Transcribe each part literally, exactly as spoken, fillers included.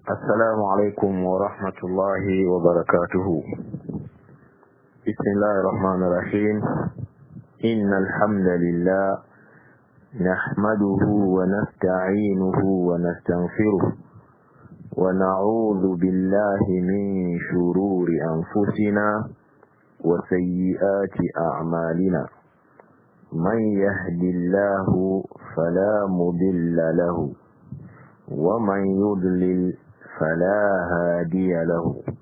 السلام عليكم ورحمة الله وبركاته. بسم الله الرحمن الرحيم. إن الحمد لله نحمده ونستعينه ونستغفره ونعوذ بالله من شرور أنفسنا وسيئات أعمالنا. من يهد الله فلا مضل له ومن يضلل فلا هادي له،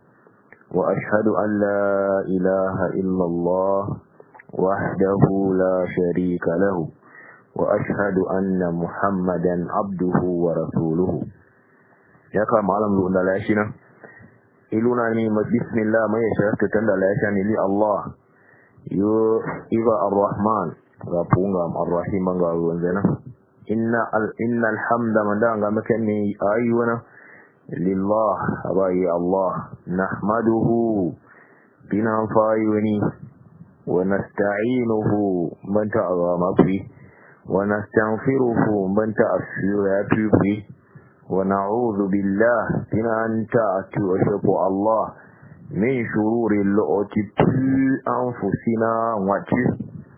وأشهد أن لا إله إلا الله وحده لا شريك له، وأشهد أن محمدا عبده ورسوله. يا كما علم لنا لاشنا إلونا ني بسم الله ما يشرك تند لاشاني لي الله يو إبا الرحمن غابونغا الرحيم غاوندنا إن إن الحمد من دعنا مكني أيونا لله أبي الله نحمده بنا فايوني ونستعينه من تعظم به ونستغفره من تأفير به ونعوذ بالله بنا أن تأتي وشف الله من شرور اللؤت أنفسنا وجه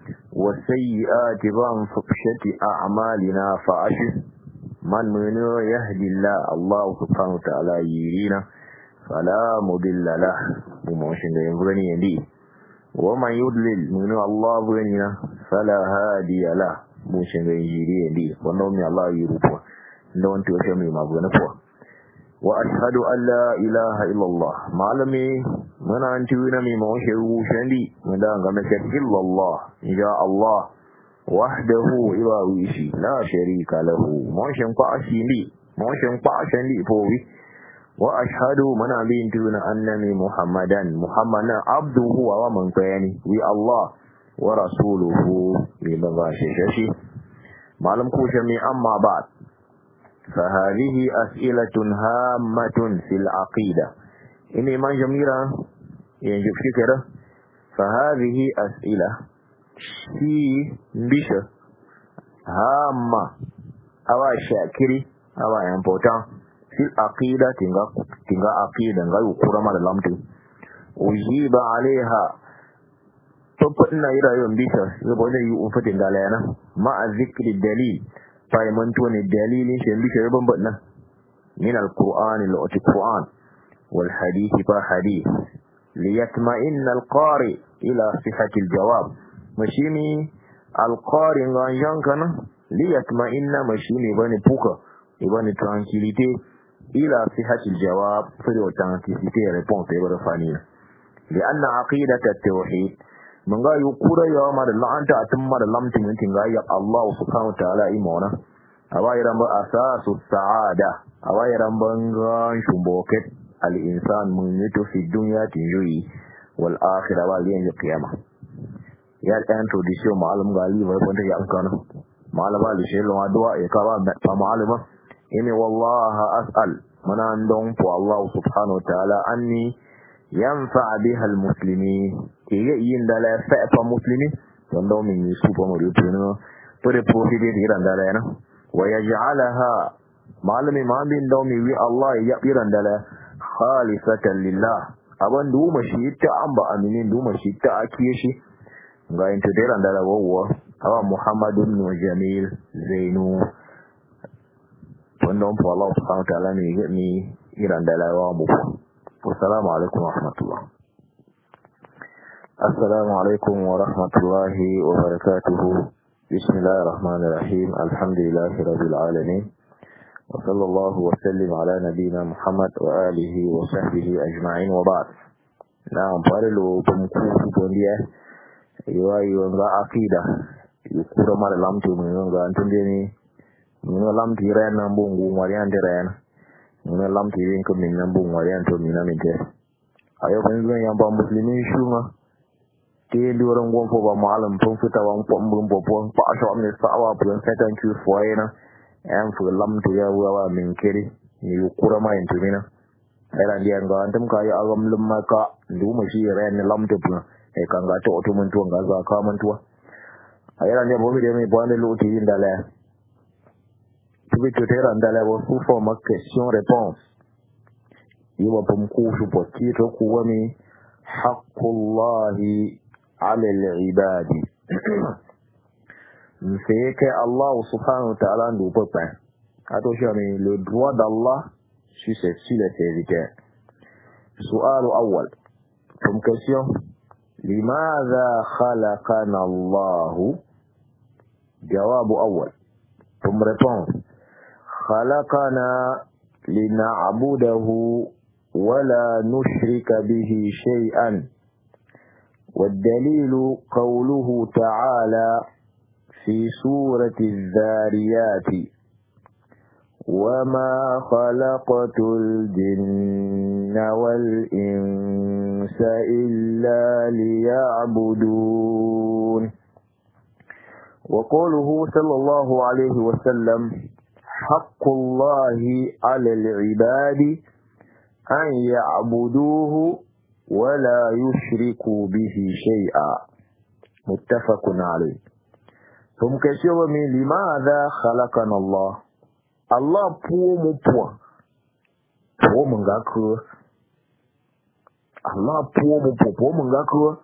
وسيئات بانفقشة أعمالنا فأشف من من يهدي الله الله سبحانه وتعالى يرينا فلا مضل له وموشن ينبغني يدي، ومن يضلل من الله بغنينا فلا هادي له موشن يجري يدي، ونومي الله يروفه نون توشمي ما بغنفه. وأشهد أن لا إله إلا الله معلمي من أنتونا من موشن وشندي من دان غمسك إلا الله يا الله وحده إلا ويشي لا شريك له موشن قاشيني موشن قاشيني فوي. وأشهد من أبينتنا أنني محمدا محمدا عبده ومن كياني وي الله ورسوله بمغاشششي معلم كوشمي. أما بعد فهذه أسئلة هامة في العقيدة إني من جميلة ينجب شكرا. فهذه أسئلة شي بشة هامة أو شاكري أو important في العقيدة تنغا تنغا عقيدة تنغا يقرم على لامتو وجيب عليها تبقنا إلى يوم بشة يبقى يؤفتن دالينا مع ذكر الدليل فايمنتون الدليل شن بشة يبقى من القرآن لأت القرآن والحديث فحديث ليطمئن القارئ إلى صحة الجواب مشيني القارئ غانجان كان ليطمئن مشيني بني بوكا بني tranquillité إلى صحة الجواب فريو tranquillité réponse يبقى فانينا. لأن عقيدة التوحيد من غا يقول يوم الله أنت أتم لم تمنتين غاية الله سبحانه وتعالى إيمانا أبا يرمب أساس السعادة أبا يرمب غان شمبوكت الإنسان من يتو في الدنيا تنجوي والآخرة والين القيامة. يا الانتروديسيون معلم غالي ويبونت يأمكنا معلم غالي شيء لما دعاء يكابا فمعلمة إني والله أسأل من عندهم فالله سبحانه وتعالى أني ينفع بها المسلمين كيين دالا فأف مسلمين عندهم من يسوع مريضون ترى بروفيدي إيران دالا ويجعلها معلم ما بين دوم وي الله يبيران دالا خالصة لله أبان دو مشيتا أمبا أمينين دو مشيتا أكيشي غاين تديران دالا وهو أبا محمد بن جميل زينو عندهم فالله سبحانه وتعالى نيجي إيران دالا وامبو. والسلام عليكم ورحمة الله. السلام عليكم ورحمة الله وبركاته. بسم الله الرحمن الرحيم. الحمد لله رب العالمين، وصلى الله وسلم على نبينا محمد وآله وصحبه أجمعين، وبعد. نعم فارلو بمكوف بندية يواي ونغا عقيدة يكورا مال لامتو من ونغا أنتم ديني من لامتو رين نمبونغو مريان ترين من لامتو ينكو من نمبونغ مريان تو من نمينتي ayo kan zuwa yan ba musulmin shuma te duran gon fo ba malam tun fita wan ko mbun bobo fa asho amne sawa bulan satan ku foyena en fu lam to ya wa min kiri ni yukura ma intumina era ndiyan ga antum ka ya agam lumma ka ndu ma shi ran lam to bun e kan ga to to mun to ga za ka mun to ayera ndiyan bo mi de mi bo ande lo ti indala tubi to tera ndala bo fu fo ma question réponse يبقى بمكوش بوتيتو كوامي حق الله على العباد مفيك الله سبحانه وتعالى عنده بطن هاتو شامي le droit d'Allah sur la terre. سؤال أول comme question لماذا خلقنا الله جواب أول ثم réponse خلقنا لنعبده ولا نشرك به شيئا والدليل قوله تعالى في سورة الذاريات وما خلقت الجن والإنس إلا ليعبدون وقوله صلى الله عليه وسلم حق الله على العباد أن يعبدوه ولا يشركوا به شيئا متفق عليه. ثم كشف من لماذا خلقنا الله Allah pour mon point. Pour mon gars que Allah pour mon point. Pour mon gars que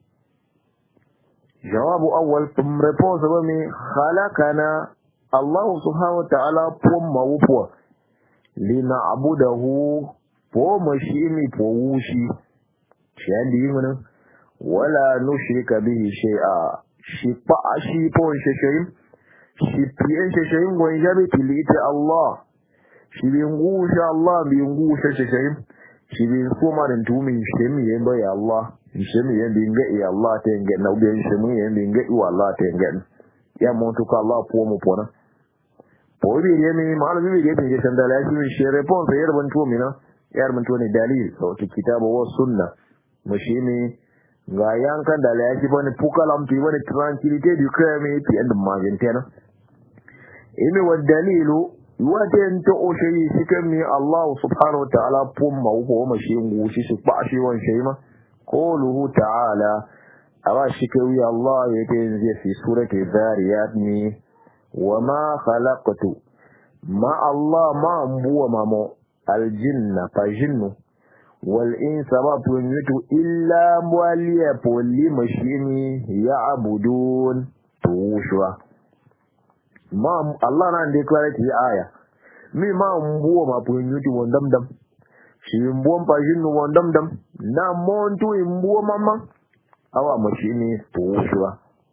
جواب أول ثم réponse بمي خلقنا الله سبحانه وتعالى pour mon point. لنعبده pour مشيني pour وشي. شيء عندي منه ولا نشرك به شيئا. شيء شيء pour شيء shi piyan shashayin gwanjabe tilita Allah shi bin gusha Allah bin gusha shashayin shi bin kuma da tumi shemi yen ba ya Allah shemi yen bin ga ya Allah ta yen na ubin shemi yen bin ga wa Allah ta yen ya mon to ka Allah po mo pona po bi yen ni ma bi bi bi san da la shi shi response yer ban to mina yer ban to ne dalil so kitabu wa sunna mashini ga yankan da la shi bane pukalam ti bane tranquilité du cœur mais puis and magentena ime wa dalilu waten to o shayi sikami Allah subhanahu wa ta'ala pumma wo ma shi ngushi shi ba shi wan shayi ma qawluhu ta'ala awa shikawi Allah yake zai fi surati zariyat ni wama khalaqtu ma Allah ma mbuwa mamo aljinna fa jinnu wal insa ma tunyatu illa mwaliya poli mashini ya'budun tushwa ma Allah na declare ti aya mi ma mbuo ma punyuti wondamdam shi mbuo mpajinu wondamdam na montu mbuo mama awa mashini tushwa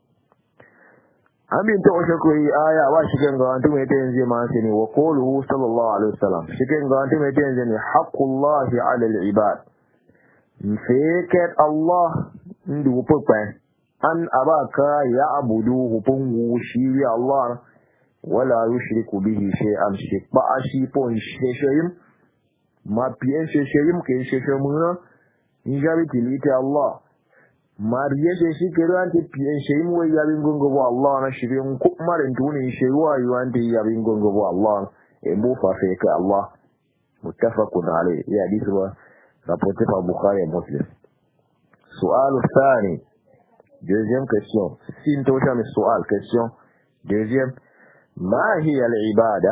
amin to shako yi aya wa shigen ga antu mai tayin ma sini wa qulu sallallahu alaihi wasallam shigen ga antu mai tayin ne haqqullahi ala al-ibad mfeket Allah ndu popa an abaka ya abudu hupungu shi ya Allah wala yushriku bihi shay'an shikba ashi pon sheshayim ma piyen sheshayim ke sheshayimuna injabi tilite Allah mariye de shi kero anti piyen shayim we yabi ngongo bo Allah na shirin ku marin tuni shewa yuanti yabi ngongo bo Allah e mu fa feka Allah muttafaqun alayhi ya hadith wa rapporté par Bukhari et Muslim. Su'al thani deuxième question sin to chame su'al question deuxième ما هي العبادة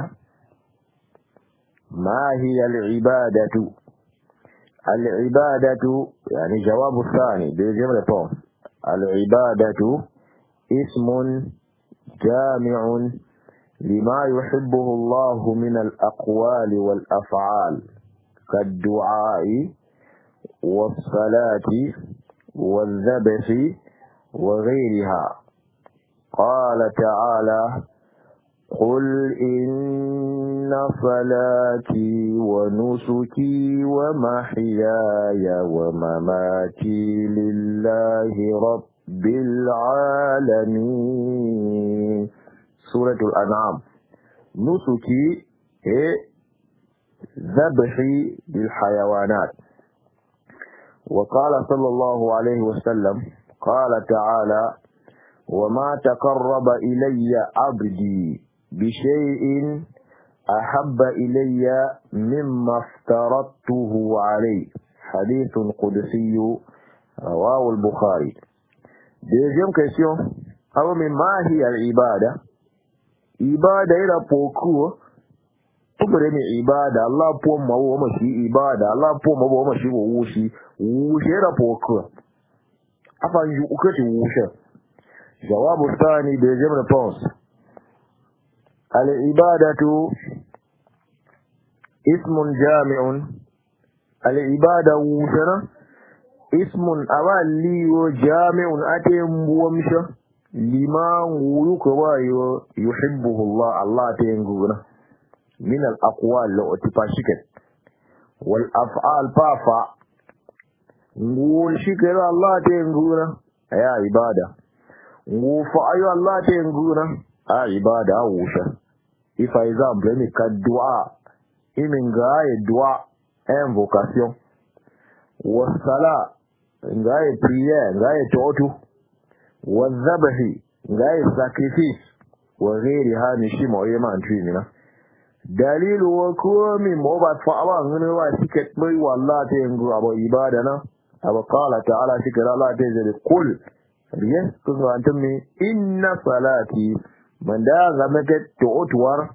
ما هي العبادة العبادة يعني جواب الثاني deuxième réponse العبادة اسم جامع لما يحبه الله من الأقوال والأفعال كالدعاء والصلاة والذبح وغيرها قال تعالى قل إن صلاتي ونسكي ومحياي ومماتي لله رب العالمين سورة الأنعام نسكي ذبحي للحيوانات وقال صلى الله عليه وسلم قال تعالى وما تقرب إلي عبدي بشيء أحب إلي مما افترضته عليه حديث قدسي رواه البخاري. Deuxième question, alors mais ma hi al ibada ibada ila poku ubure mi ibada Allah po ma wo ma shi ibada Allah po ma wo ma shi wo wushi wushe da poko afan ju ukati wushe jawabu thani da jama response al ibadatu ismun jami'un al ibada wushana ismun awali wa jami'un ate mbuwamsha liman wuyuka wayo yuhibbuhu Allah Allah ta yanguna min al aqwal la otifashikat wal af'al fafa ngun shikara Allah ta yanguna ya ibada ngu fa ayo Allah ta yanguna a ibada wusha if for example ni ka dua imin ga dua invocation wa sala ngaye prière ngaye totu wa dhabahi ngaye sacrifice wa ghairi hani shi mo yema antimina dalilu wa kumi mo ba fa ba ngene wa ticket mai wallahi ta yangu abo ibada na aba qala ta'ala shikra Allah ta zai kul riyan kun antum mi inna salati man da ga maka totuwar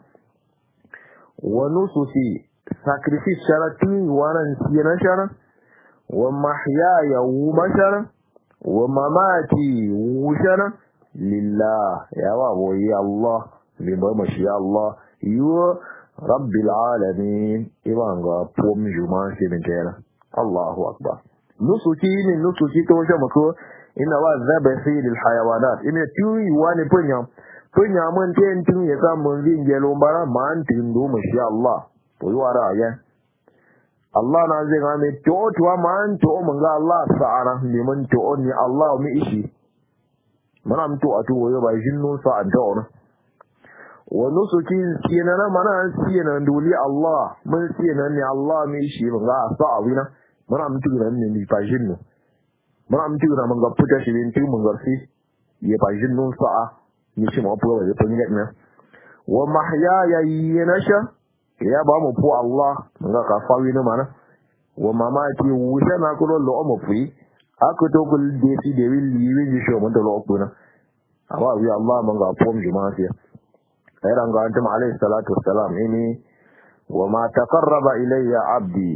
wa nususi sacrifice sharati waran siyana shara wa mahyaya wumashara wa mamati wushara lillah ya wa boyi Allah bi ba mashi Allah yu rabbil alamin ibanga pom juma sementera Allahu akbar nusuki ni nusuki to jama ko ina wa zabahi lil hayawanat ina tuyi wani punya punya mun ten tun ya samu ringe lombara man tin do mashi Allah to yi wara ya Allah na zai ga mai to tuwa man to mun ga Allah sa'ana liman to ni Allah mi ishi mana mutu a tuwo yo ba jinnu sa'an ta ona wa nusuki kinana mana siyana duli Allah mun siyana ni Allah mi ishi mun ga sa'awina mana mutu ran ne ni fa jinnu mana mutu ran mun ga puta shi din mun ga fi ya ba jinnu sa'a ni shi mo puwa ya tun ne wa mahyaya yanasha ya ba mu fu Allah nga ka fawi no mana wa mama ti wuce na ko lo mo fu ako to ko de ti de wi li wi sho mo to lo ko na aba wi Allah man ga pom juma fi ayra nga antum alayhi salatu wassalam ini wa ma taqarraba ilayya abdi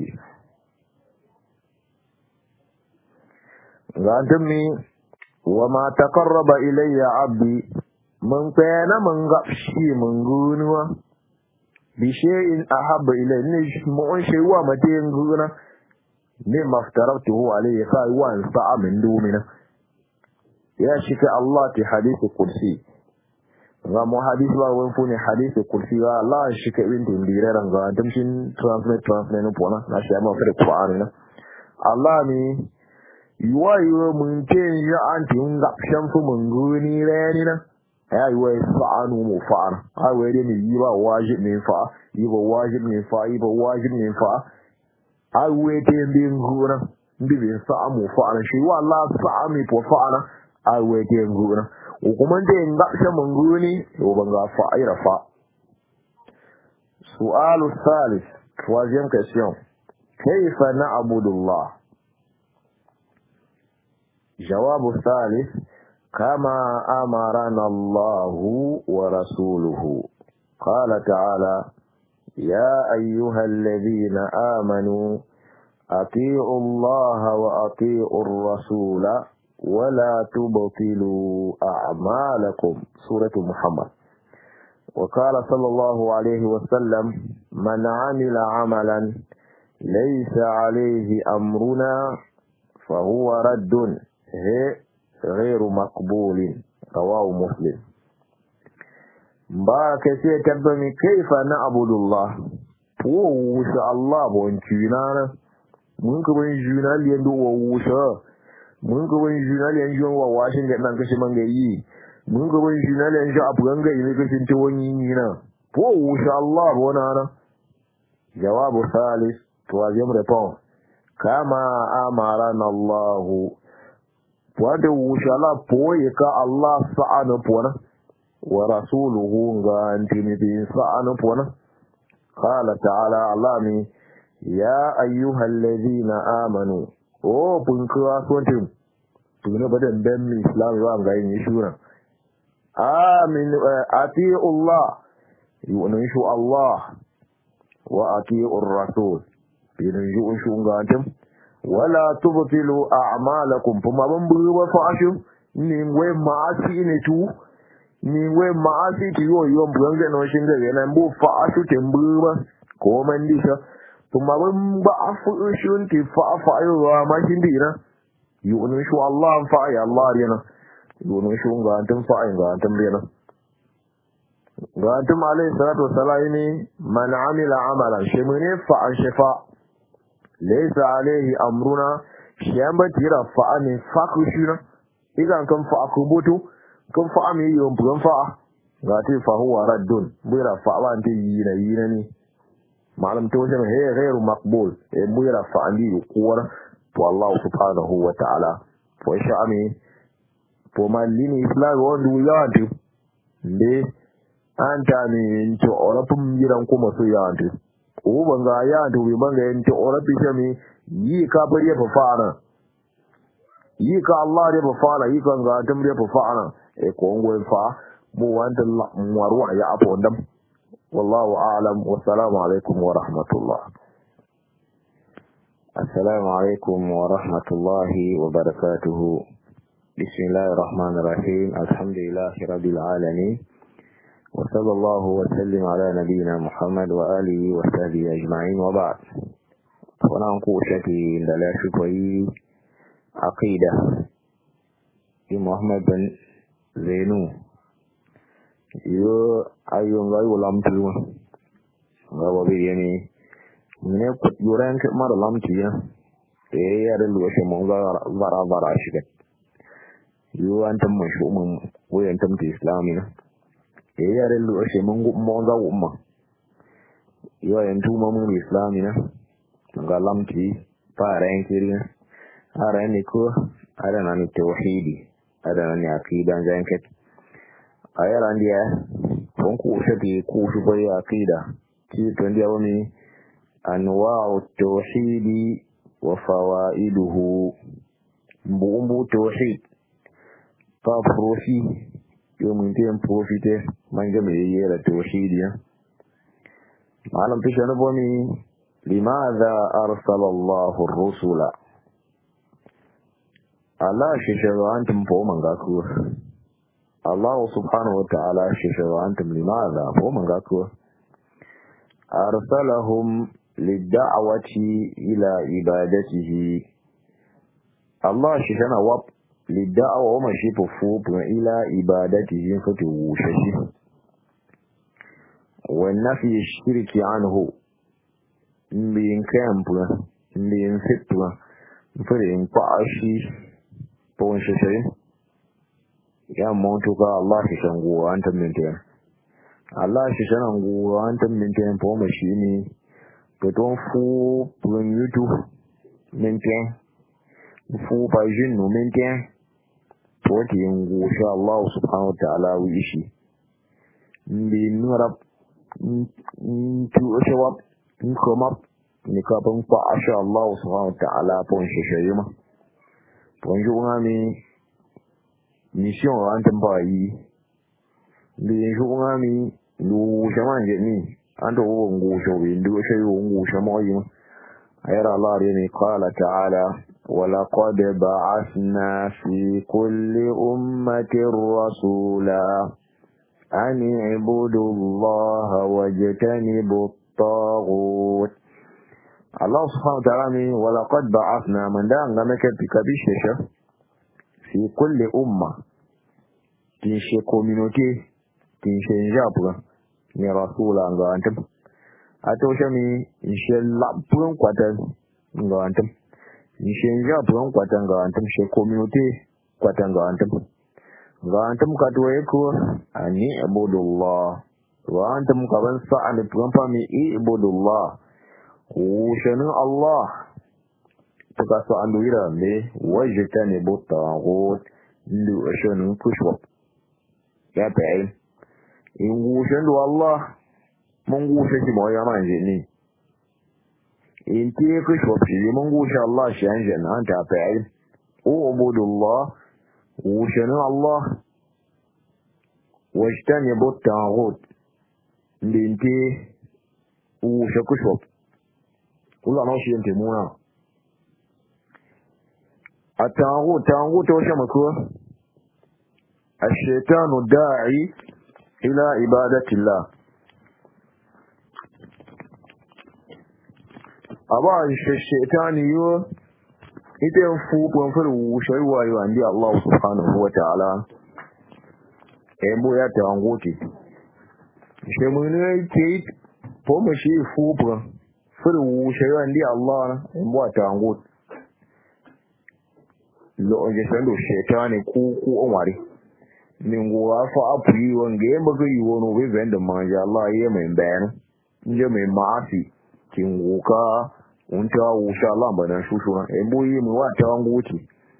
nga antum mi wa ma taqarraba ilayya abdi man kana man ga shi mun gunuwa bishe'in ahabba ilayhi ne mo on shewa mate nguna ne maftaratuhu alayhi fa wa sa'a min dumina ya shika Allah ti hadith kursi ga mo hadith ba won funi hadith kursi ga Allah shika bin din diran ga damshin translate translate no pona na shi ma fa Qur'an na Allah ni yuwa yuwa mun ke ya anti nga shamfu mun guni rani na ai wai fa'anu mu fa'ana ai wai dai yi ba wajib ne fa yi ba wajib ne fa yi ba wajib ne fa ai wai dai bin gura bi bin sa'a mu fa'ana shi wallahi sa'a mi po fa'ana ai wai dai gura kuma dai nga sha mun guni to ban ga fa ai rafa su'alu thalith troisième question kayfa na'budu Allah jawabu thalith كما أمرنا الله ورسوله قال تعالى يا أيها الذين آمنوا أطيعوا الله وأطيعوا الرسول ولا تبطلوا أعمالكم سورة محمد وقال صلى الله عليه وسلم من عمل عملا ليس عليه أمرنا فهو رد غير مقبول رواه مسلم ba ka ce tabbami kaifa na abudullah wo wusa Allah bon tunana mun ko ban juna liyan do wo wusa mun ko ban juna liyan jo wa washin ga nan kashi man gayi mun ko ban juna liyan jo abu ganga yi kashin to wani yi na wo wusa Allah bona na jawabu salis troisième réponse kama amarana Allah wanda wushala poye ka Allah sa'ana pona wa rasuluhu ga antini bi sa'ana pona qala ta'ala alami ya ayyuhalladhina amanu o bunkuwa sontin tuna badan dan mi islam wa ga yin shura amin ati Allah yunushu Allah wa ati'ur rasul bidin ju'un shungatum wala tubtilu a'malakum fuma ban buwa fa ashu ni we maasi ne tu ni we maasi ti yo yo mbwange no shinga yana mbu fa ashu tembuwa ko man disha fuma ban ba afu shun ti fa fa yo ma shindira yu'un shu Allah fa ya Allah yana yu'un shungatum fa ai gatum yana gatum alayhi salatu wassalam ni man amila amalan shemune fa an shafa laysa alayhi amruna shamba tira fa an fakushina idan kan fa akubutu kan fa ami yom bugan fa gati fa huwa raddun buira fa wa anti yina yina ni malam to jama he ghairu maqbul e buira fa andi kuwar to Allah subhanahu wa ta'ala to sha'ami to malini islam wondu yantu de anta ni into orapum gidan kuma so yantu o banga yantu bi banga into orapi jami yi ka bari fa fara yi ka Allah ya fa fara yi kan ga dum ya fa fara e ko ngol fa mu wanda marwa ya apo dam wallahu a'lam wa assalamu alaikum wa rahmatullah. Assalamu alaikum wa rahmatullahi wa barakatuh. Bismillahir rahmanir rahim. Alhamdulillahi rabbil alamin. Wa sallallahu wa sallim ala nabiyyina Muhammad wa alihi wa sahbihi ajma'in wa ba'd. Wannan ku shaki da la shi koyi aqida di Muhammad bin Zainu yo ayo ngai ulam tu ngawa bi yani ne ko yuran ke mar lam ti ya e ya da lo she mo ga vara vara shi ke yo an tam mo shu mo wo yan tam ti islami na e ya da lo she mo mo ga umma yo yan tu mo mo islami na ga lam ti pa ran kiri ara ni ko ara na ni tauhidi ara na ni aqida zanket ayara ndia kon ku shati ku shu bai aqida ki to ndia woni anwa'u tauhidi wa fawaiduhu mbumbu tauhid pa profi yo mun tem profite manga me yera tauhidi ya malam pishana boni limadha arsala Allahu ar-rusula Allah shi shawa antum po manga ku Allah subhanahu wa ta'ala shi shawa antum limadha po manga ku arsalahum lid-da'wati ila ibadatihi Allah shi shana wab lid-da'wa wa mashi fu ila ibadatihi fatu shashi wa nafi shirki anhu in kampu in fitwa fure in qa'ashi pon sheshe ya montu ka Allah shi shango an taminta Allah shi shango an taminta po mashini to don fu pun yutu minten fu ba jin no minten to ti ngo sha Allah subhanahu wa ta'ala wi shi ndi nurab tu shawab in kuma ni ka ban fa asha Allah subhanahu wa ta'ala pon sheshe yuma ponju ngami mission an tambayi ndi ju ngami lu jamanje ni ando ngo jo windu shay ngo shamoyi ayara Allah ne qala ta'ala wa laqad ba'athna fi kulli ummatin rasula an i'budu Allah wajtanibu at-taghut Allah subhanahu wa ta'ala ni wa laqad ba'athna man da ngamake pikabisha fi kulli umma tinshe community tinshe njabwa ni rasula ngawantum ato shami inshe labun kwatan ngawantum inshe njabwa kwatan ngawantum she community kwatan ngawantum ngawantum katwaye ko ani ibudullah wa antum kaban sa'al pampa mi ibudullah wushanin Allah tuka so anduira me wajtani butaghut ndu ashanin kushwa ya bai in wushan do Allah mun gushe shi mo ya manje ni in ti kushwa shi mun gushe Allah shi anje nan ta bai o ubudullah wushanin Allah wajtani butaghut ndinti wushe kushop kula na shi yante muna atahu tahu to shi mako ash-shaytanu da'i ila ibadatillah aba ash-shaytani yo ite fu pon furu wushe wayo andi Allah subhanahu wa ta'ala embo ya tanguti she mun ne ke po mo shi fu pon furu wushe andi Allah embo tanguti lo je sando shaytani ku ku onwari ningu afa apuyi wange mbaga yiwono be venda manja Allah ye men ben nje men maasi kinguka unta usha Allah badan shushuna embo yi mu wata wanguti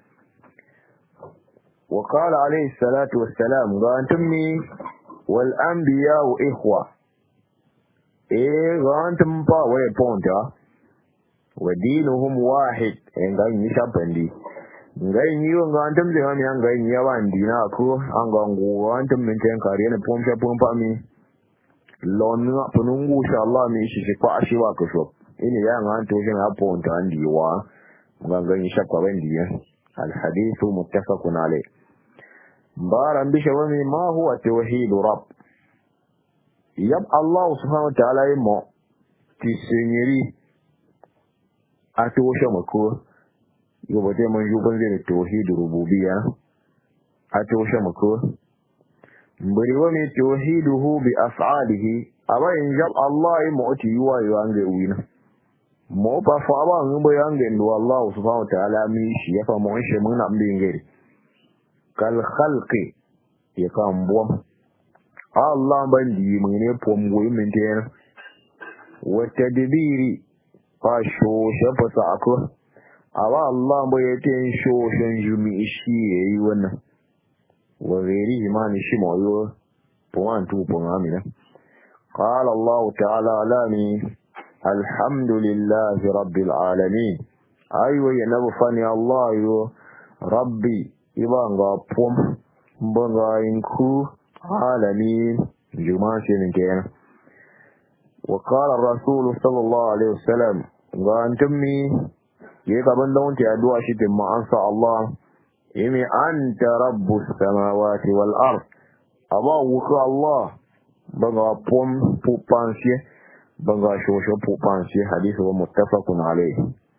wa qala alayhi salatu wassalam ga antumni wal anbiya wa ikhwa e ga antum pa wa ponta wa dinuhum wahid enga ni shabandi ngai niyo ngantam de ami ngai niya wandi na ko angangu antam menten kare ne pompa pompa mi lonna punungu insha Allah mi shi shi kwa shi wa ko so ini ya nganto jin aponta andi wa nganga ni shakwa wendi ya al hadithu muttafaqun alayh baran bi shawami ma huwa tauhid rabb yab Allah subhanahu wa ta'ala mo tisenyeri ato shamako yobo te man yuban zai tauhid rububiyya a toshe mako bari wani tauhiduhu bi af'alihi aba in jab Allah ya mu'ti yuwa yuwan ga wina mo ba fa ba ngbo yange ndo Allah subhanahu wa ta'ala mi shi ya fa mo shi mun na mbin gari kal khalqi ya kan bo Allah ban di mun ne pomgo min te wa tadbiri fa sho shafa sa ako awa Allah bai yake sho shan jumi shi yayi wannan wa ghairi imani shi moyo puan tu pon amina qala Allah ta'ala alami alhamdulillahi rabbil alamin aywa yanabu fani Allah yo rabbi ibanga pom mbanga inku alamin juma shi ne kenan wa qala ar-rasul sallallahu alaihi wasallam ga antumi ye gaban da wanda ya duwa shi din ma'ansa Allah yimi anta rabbus samawati wal ard aba wuka Allah banga pom pupansi banga shosho pupansi hadisi wa muttafaqun alayh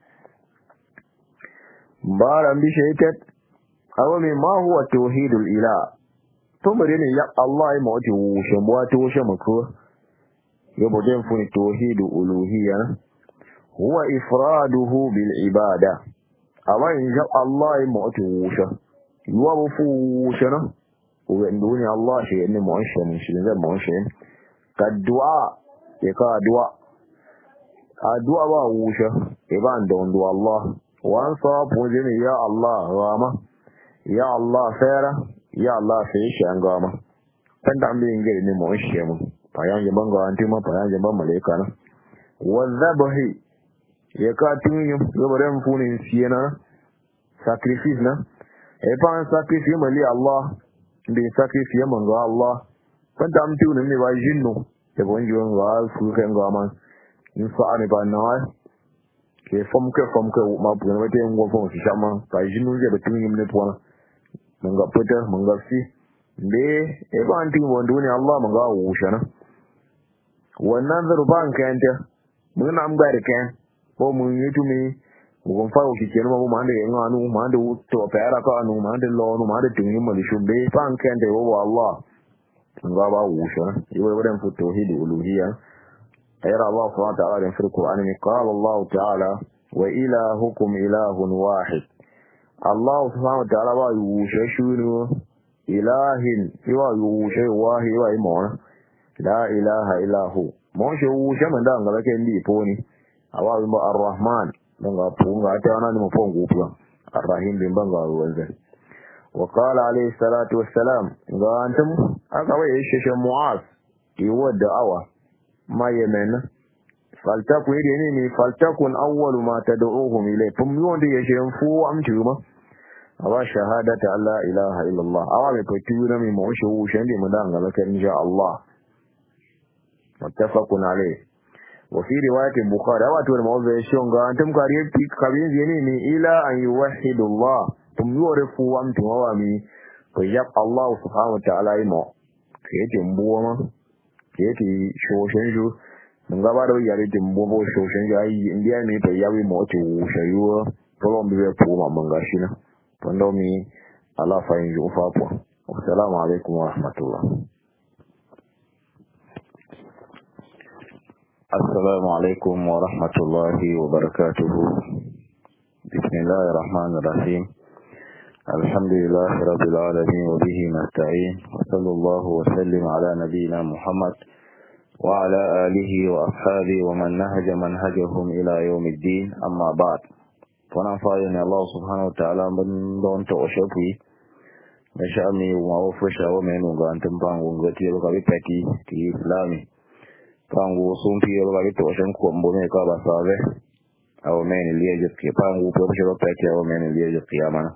baran bi shaykat aw mi ma huwa tauhidul ilah to bare ne ya Allah ya mawati wushe bwa to wushe mako yabo den funi tauhidul uluhiyya huwa ifraduhu bil ibada amma in ja Allah ya mutu wusha yuwa bu fu wusha na wanda ne Allah shi ne mu shi mun shi zai mu shi ka du'a ya ka du'a addu'a ba wusha e ba ndon do Allah wan sa po je ne ya Allah rama ya Allah fara ya Allah sai shi an gama dan da ambin gari ne mu shi mun bayan ya banga anti ma bayan ya ban malaika na wa dhabhi ya ka tunyo gobare mfuni siena sacrifice na e pa sacrifice mali Allah ndi sacrifice mango Allah kanta amtu ne ne ba jinno e bonjo wa su kan ga man in fa ne ba na ke fom ke fom ke ma bu ne te ngo fom si chama ba jinno je ba tunyo ne pona manga pota manga si de e ba anti wondu ne Allah manga wushana wannan zurban kanta mun am ga da kan ko mun yi tumi mun fa o kike no ma de nganu ma de to pera ka anu ma de lo no ma de tumi ma lishu be pan kan de wo Allah nga ba wusha yiwe wadan fu tauhid uluhiyya ayra Allah subhanahu wa ta'ala fi al-Qur'an qala Allah ta'ala wa ilahukum ilahun wahid Allah subhanahu wa ta'ala ba wusha shuru ilahin yiwa wusha wahid wa imona la ilaha illahu mo shi wusha man da ngala ke ndi poni awa bi ar-rahman danga punga ta na ni mo pongo pwa ar-rahim bin banga ruwanza wa qala alayhi salatu wassalam ga antum aka waye shi shi mu'az yiwa da'awa ma yemen faltaku yede ne ni faltakun awwalu ma tad'uhum ilay fum yonde yeshe fu amtu ma awa shahadata alla ilaha illallah awa be ko tuuna mi mo shi wu shende mo danga la kan insha Allah muttafaqun alayh wa fi riwayatin bukhari wa to mawza shonga antum kariye kabin yene ni ila an yuwahhidullah tum yore fu wam to wa mi ko yab Allah subhanahu wa ta'ala imo kete mbuwa ma kete shoshen ju mun ga ba da yare din mbuwa shoshen ju ai indiya ne to yawi mo to shayuwa tolom bi fu ma mun ga shi na to ndo mi ala fa yin ju fa po assalamu alaikum wa rahmatullah. السلام عليكم ورحمة الله وبركاته. بسم الله الرحمن الرحيم. الحمد لله رب العالمين وبه نستعين وصلى الله وسلم على نبينا محمد وعلى آله وأصحابه ومن نهج منهجهم إلى يوم الدين. أما بعد فنفعلني الله سبحانه وتعالى من دون تأشفي مشأمي وموفش ومن وغان تنبان وغتي وغبي بكي في إسلامي pangu sumpi yo ga to shan ko mbone ka ba sabe aw men liye ke pangu ko ko peke aw men liye kiyama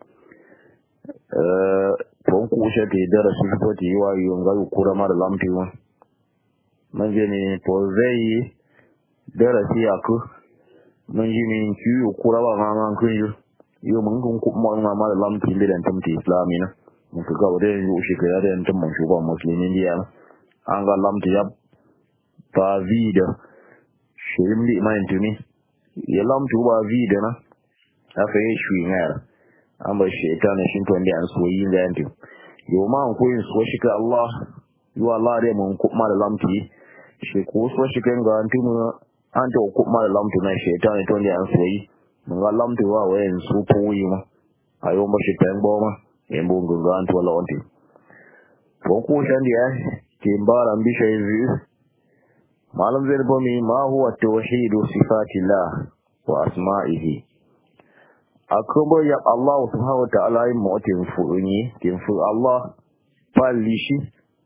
eh pon ku she ti darasi ko ti wa yo ga kura mar lamti wa manje ni pozei darasi aku manje ni ki yo kura ba ma man kun yo yo mun kun ku mo ma mar lamti bi dan tamti islamina mun ka wade yo shi ka da tan mun shugo muslimin dia an ga lamti ya ba vida shirin di mai tuni ya lamtu ba vida na afa yi shi ngara an ba shaitan shin to ndi an soyi da yanti yo ma ko yin so shi ka Allah yo Allah dai mun ku ma da lamti shi ko so shi kan ga anti mu an to ku ma da lamtu na shaitan to ndi an soyi mun ga lamtu wa wayan su ko yi ma ayo ma shi tan bo ma en bo ga an to la onti ko ko shan dia ke mbara mbisha hizi malam zai bomi ma huwa tauhidu sifatillah wa asma'ihi akobo ya Allah subhanahu wa ta'ala mo tin fuuni tin fu Allah palishi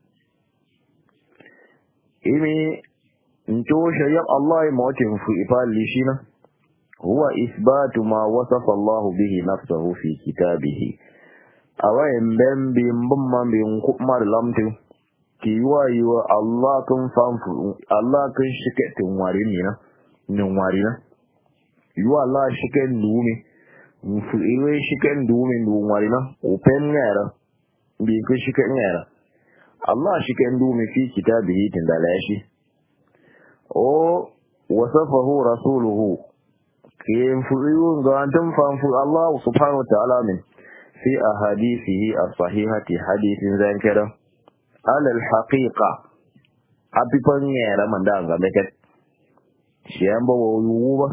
imi nto ya Allah mo tin fu palishi na huwa isbatu ma wasafa Allah bihi nafsuhu fi kitabihi awai mbembi mbumma bi kumar lamtu kiwa yiwa Allah kan fanfu Allah kan shike tin wari ni na nin wari na yiwa Allah shike ndumi mfu iwe shike ndumi ndu wari na open ngara bi ko shike ngara Allah shike ndumi fi kitabihi tin dalashi o wasafahu rasuluhu kin fu yiwa gantan fanfu Allah subhanahu wa ta'ala min fi ahadithihi as-sahihati hadithin zankara ala al-haqiqa abifan yara manda ga meke shi an ba wuyu ba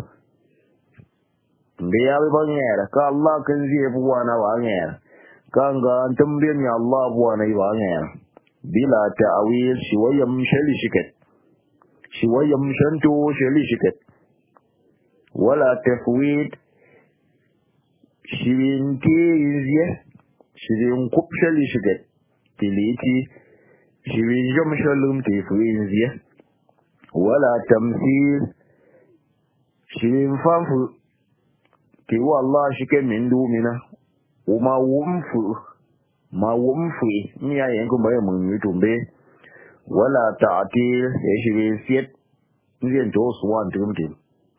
ya bi ban yara ka Allah kan zai buwa na ba yara kan ga an tambaye ni Allah buwa na ba yara bila ta'wil shi wayam shali shikat shi wayam shanto shali shikat wala tafwid shi inti yiye shi in kub shali shikat tiliti shirin jam shalum te fuin ziya wala tamthil shirin fanfu ke wallah shike min dumina uma wumfu ma wumfu ni ya yanku baye mun yutumbe wala ta'til ya shirin siyat ngen to suwan tumtim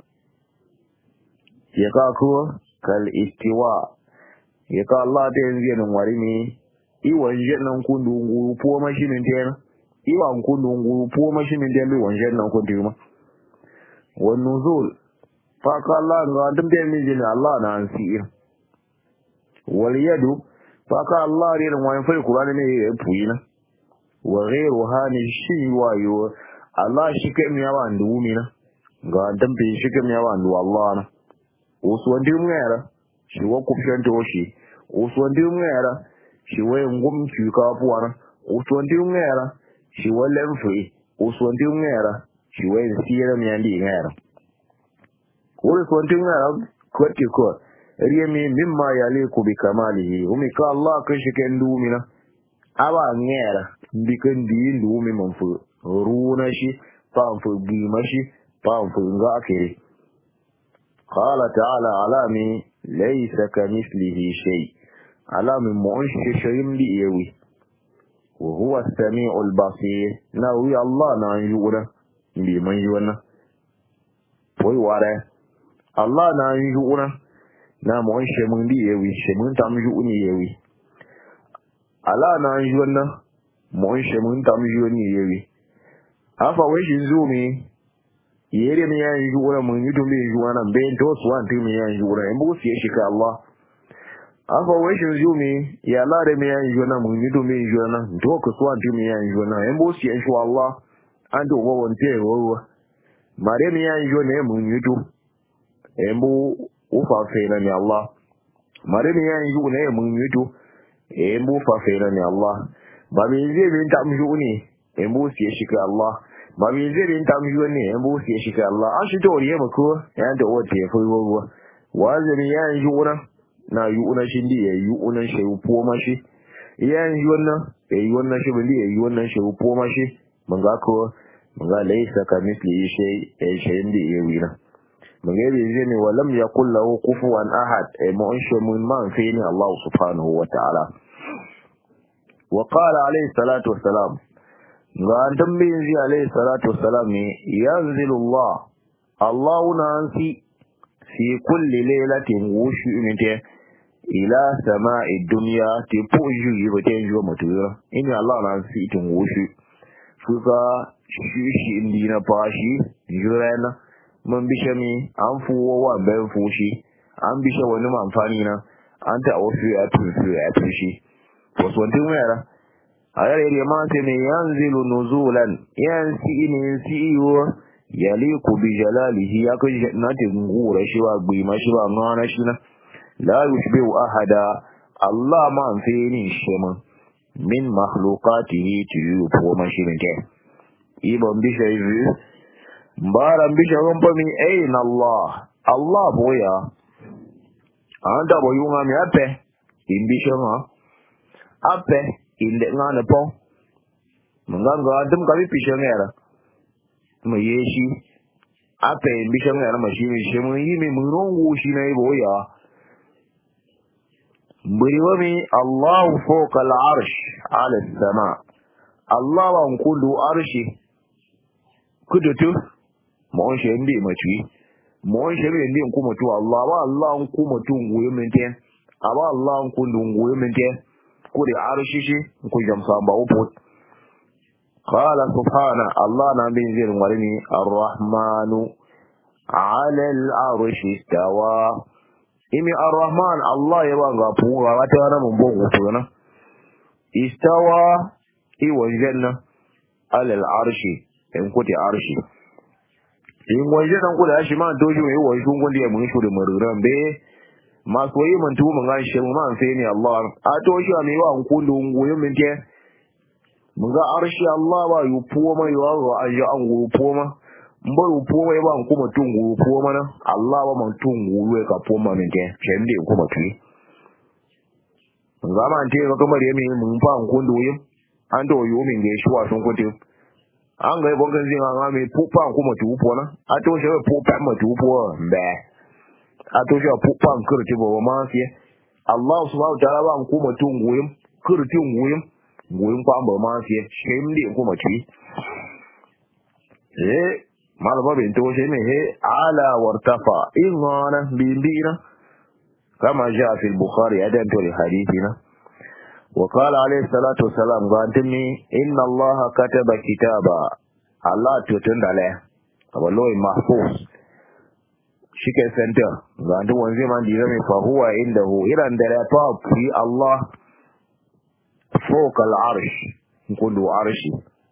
ya ka ko kal istiwa ya ka Allah te ngen wari ni iwan jennan kundu nguru po mashinin tena iwan kundu nguru po mashinin tena iwan jennan kundu ma wan nuzul fa qala ngandum te min jin Allah na ansir wal yadu fa qala Allah rin wan fa Qur'an ne ya puyina wa ghayru hani shi wa yo Allah shi ke mi yawa ndumina ngandum be shi ke mi yawa ndu Allah na usu ndim ngara shi wa kupshan to shi usu ndim ngara shi waye ngum kyuka buwana utondi ngera shi wale mfi utondi ngera shi waye sira myandi ngera ule utondi ngera kwati ko riyemi mimma yaliku bikamalihi umika Allah kashike ndumina aba ngera ndikan di ndumi mfu runa shi pamfu bimashi pamfu ngakere qala ta'ala alami laysa kamithlihi shay' alamin mu'anshi shayin li yawi wa huwa as-sami'ul basir na wi Allah na yura bi man yuna wai ware Allah na yi una na mo shemun di yewi shemun tam ju uni yewi Allah na yi wannan mo shemun tam ju uni yewi afa wai shi zumi yere mi ya yi una mun yi dumi ju ana ben to so an tumi ya yi una en bu siye shi ka Allah afa wai shi zumi ya la de mi ya yi una mun yi dumi ju ana to ko so an tumi ya yi una en bu siye shi Allah an do wo won te wo mare mi ya yi una mun yi du en bu ufa feina ni Allah mare mi ya yi una mun yi du en bu fa feina ni Allah ba mi je bin ta mu ju ni en bu siye shi ka Allah ba mi zai rin tam yuwan ne yan bu sai shi ka Allah an shi to riye mako yan da wata ya fi ruwa wazari yan yi una na yi una shi ndi ya yi una shi po ma shi yan yi wannan ya yi wannan shi bindi ya yi wannan shi po ma shi mun ga ko mun ga laysa ka misli shi ya shi ndi ya wina mun ga bi zai ne walam yaqul lahu kufuwan ahad ay mu an shi mun man fi ni Allah subhanahu wa ta'ala wa qala alayhi salatu wassalam ga tambayin zai alaihi salatu wassalam ne yanzilullah Allahu na ansi fi kulli lailatin wushu imite ila sama'i dunya ti puju yibote njo mutuwa ini Allah na ansi tin wushu fuka shi shi indi na fashi jurana mun bishe mi an fuwo wa ben fushi an bishe wani amfani na an ta wasu ya tufu ya tushi wasu wantin wayara ayar ma ta ne yanzilu nuzulan yansi in siyo yaliku bi jalalihi ya kai jannatin gura shi wa gima shi ba ngana shi na la yushbihu ahada Allah ma an fi ni shema min makhluqatihi tu ko ma shi ne ibon bi shi baran bi shi gon mi ain Allah Allah boya anda boyunga mi ape in bi shi ma ape inde ngana po manganga dum ka bi pishangera mo yeshi ape bishangera mashini shemu yimi murongo shi na ibo ya mbiriwami Allah fawqa al-arsh ala as-sama Allah wa kundu arshi kudutu mo on she ndi machi mo on she ndi kuma tu Allah wa Allah kuma tu nguye mente aba Allah kundu nguye mente kuri arshi shi ku jamsa ba upo qala subhana Allah na bin zir warini arrahmanu ala al-arshi istawa imi arrahman Allah ya banga fuwa wata na mun bogo funa istawa i wajanna ala al-arshi in kuti arshi in wajanna ku da shi ma dojo yi wa shun gundi ya mun shuri maruran be masu yi mun tumu ngan shi mun an sai ni Allah a to shi mai wa kundu ngoyo min ke mun ga arshi Allah ba yu puwa mai wa wa aje an go puwa ma mbo yu puwa mai ba kuma tungu puwa mana Allah ba man tungu we ka puwa ma min ke shende kuma tui mun ga man te ka kamar yemi mun fa kundu yin an to yu min ge shi wa sun kundu an ga bongan zin an mai pupa kuma tu puwa na a to shi pupa ma tu puwa be atosha pupa nkirti bo mansie Allah subhanahu wa ta'ala ba kuma tunguyin kirti nguyim nguyim kwa ba mansie shemdi kuma ci eh malaba bin to she ne he ala wartafa ingana bimbira kama jaa fi al-bukhari adan to hadithina wa qala alayhi salatu wassalam gantini inna Allah kataba kitaba Allah tutundale wallahi mahfuz shike center gandu wanze man dira me fa huwa indahu iran da la fa fi Allah fawqa al-arsh kullu arshi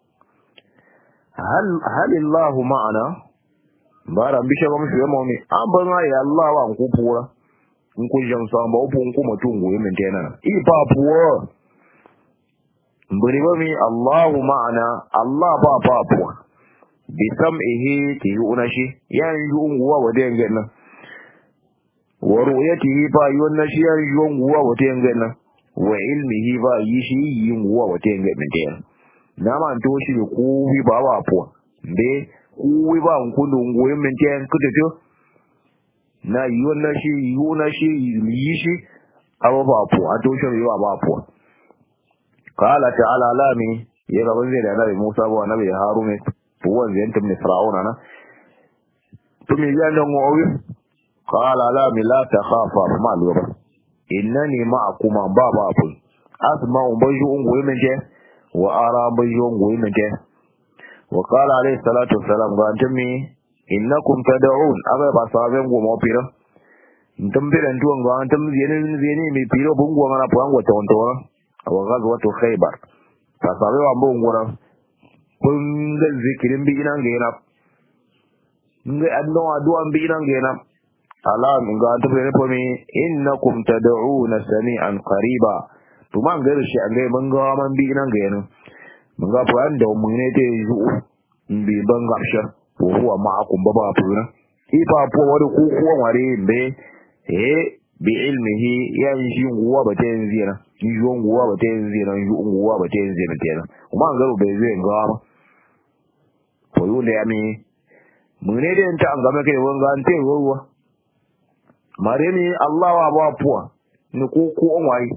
hal hal Allah ma'ana bara bisha ba mu yamo mi abana ya Allah wa ku pura ku jam sa ba ku ku mutungu yemen tena i pa puwa mburi ba mi Allah ma'ana Allah ba pa puwa bisam'ihi ti unashi yan yunguwa wade ngena wa ru'yatihi fa yunashi yan yunguwa wade ngena wa ilmihi fa yishi yunguwa wade ngena nama to shi ko wi ba ba po be ku wi ba kundu nguwe menten kuteto na yunashi yunashi yishi aba ba po ato shi yo ba po qala ta'ala lami ya gaban zai da nabi Musa ba nabi Harun tuwan zai tamni fir'auna na tumi yanda ngowi qala la la takhafa ma luba innani ma'akuma baba afu asma'u baju ngowi menje wa ara baju ngowi menje wa qala alayhi salatu wassalam ga antami innakum tad'un aba basaben go mo pira ntambira nduwa ga antam yene yene mi piro bungo ngana pangwa tonto wa gaza wato khaybar basabe wa mbongo na kunga zikirin bi ina ngena ngai adno adua bi ina ngena ala nga tabe po mi innakum tad'una sami'an qariba to man gari shi angai banga man bi ina ngena manga po anda mun ne te yu bi banga sha ko huwa ma'akum baba puna ifa po wari ku ko wari be eh bi ilmihi yanji nguwa baten zira yu nguwa baten zira yu nguwa baten zira kenan kuma an garo bai zai ngawa ko yu da yami mun ne da ta an ga kai wanga an te ruwa mare ni Allah wa ba puwa ni ko ko on wai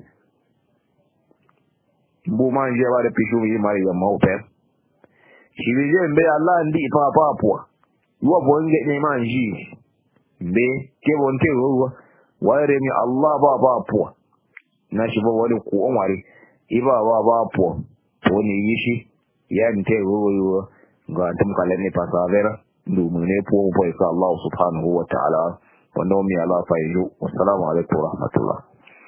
bu man je ba da pishu yi mari ga maupe shi bi je mbe Allah ndi pa pa puwa yu bo nge ne man ji mbe ke bon te ruwa ware ni Allah ba ba puwa na shi ba wani ko on wari iba ba ba puwa to ne yi shi ya nte ruwa ga tum kala ne pasavera ndu mun ne po po sa Allah subhanahu wa ta'ala wanda mi ala fa yi assalamu alaikum wa rahmatullah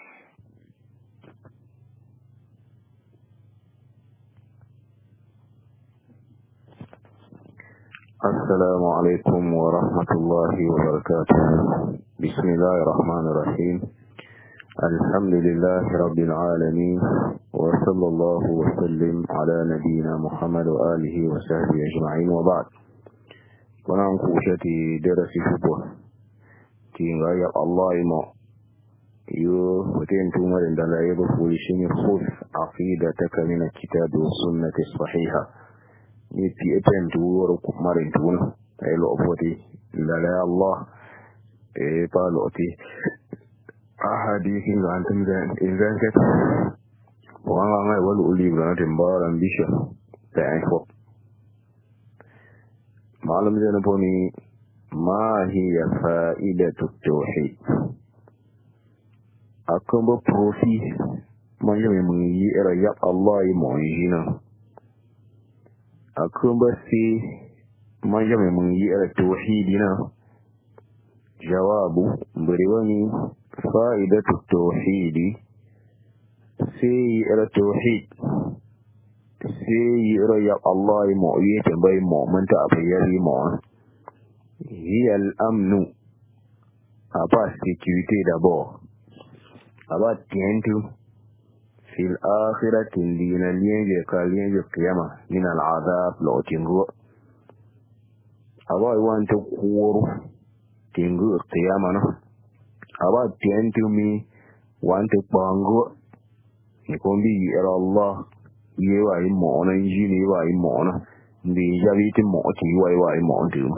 السلام عليكم ورحمة الله وبركاته بسم الله الرحمن الرحيم الحمد لله رب العالمين وصلى الله وسلم على نبينا محمد وآله وصحبه أجمعين وبعد ونعم كوشتي درس شبوة تنغاية الله ما يو وتين تومر عند لا يضف ولشين خذ عقيدتك من الكتاب والسنة الصحيحة ni P M tu woro ku marin tu no e lo foti la la Allah e pa lo ti ahadi kin ga antum da inzan ke wa nga nga wal uli ga timbar ambition ta ai ko malum je no poni ma hiya fa'idatu tauhid akombo profi man yo mun yi era ya Allah yi mo yina akwai ba sai manja mai mun yi a tauhidi na jawabu bari wani fa'idatu tauhidi sai yi a tauhid sai yi a ya Allah yi ma'uyi tambayi ma'amanta a bayyari ma'a yi al'amnu a ba security da ba a ba tiyantu في الآخرة دين الينجي كالينجي القيامة من العذاب لو تنغو أبا يوان تقور تنغو القيامة أبا تنتمي وان تقبانغو يكون بي إلى الله يوا يمعنا يجيني يوا يمعنا دي جابيت موتي يوا يوا يمعنا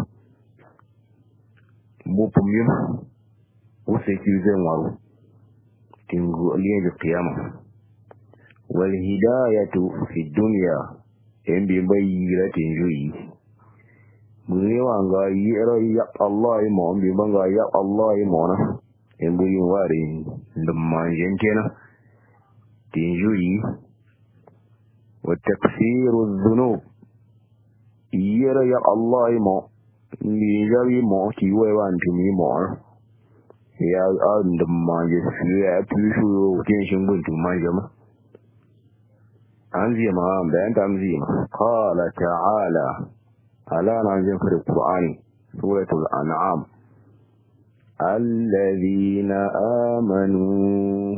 بوبميم وسيكيزين وارو تنغو الينجي القيامة والهداية في الدنيا إن ببيرة جوي بنيوان غاي يا الله يمون بيبان غاي يا الله يمون إن بيوان وارين دمان جنكنا تنجوي وتكفير الذنوب يرى يا الله يمون بيجابي موتي ويوان تمي مون يا دمان جسيا أبيشو وتنشن بنتو مانجما أنزيما بأنت أنزيما قال تعالى ألا ننزم في القرآن سورة الأنعام الذين آمنوا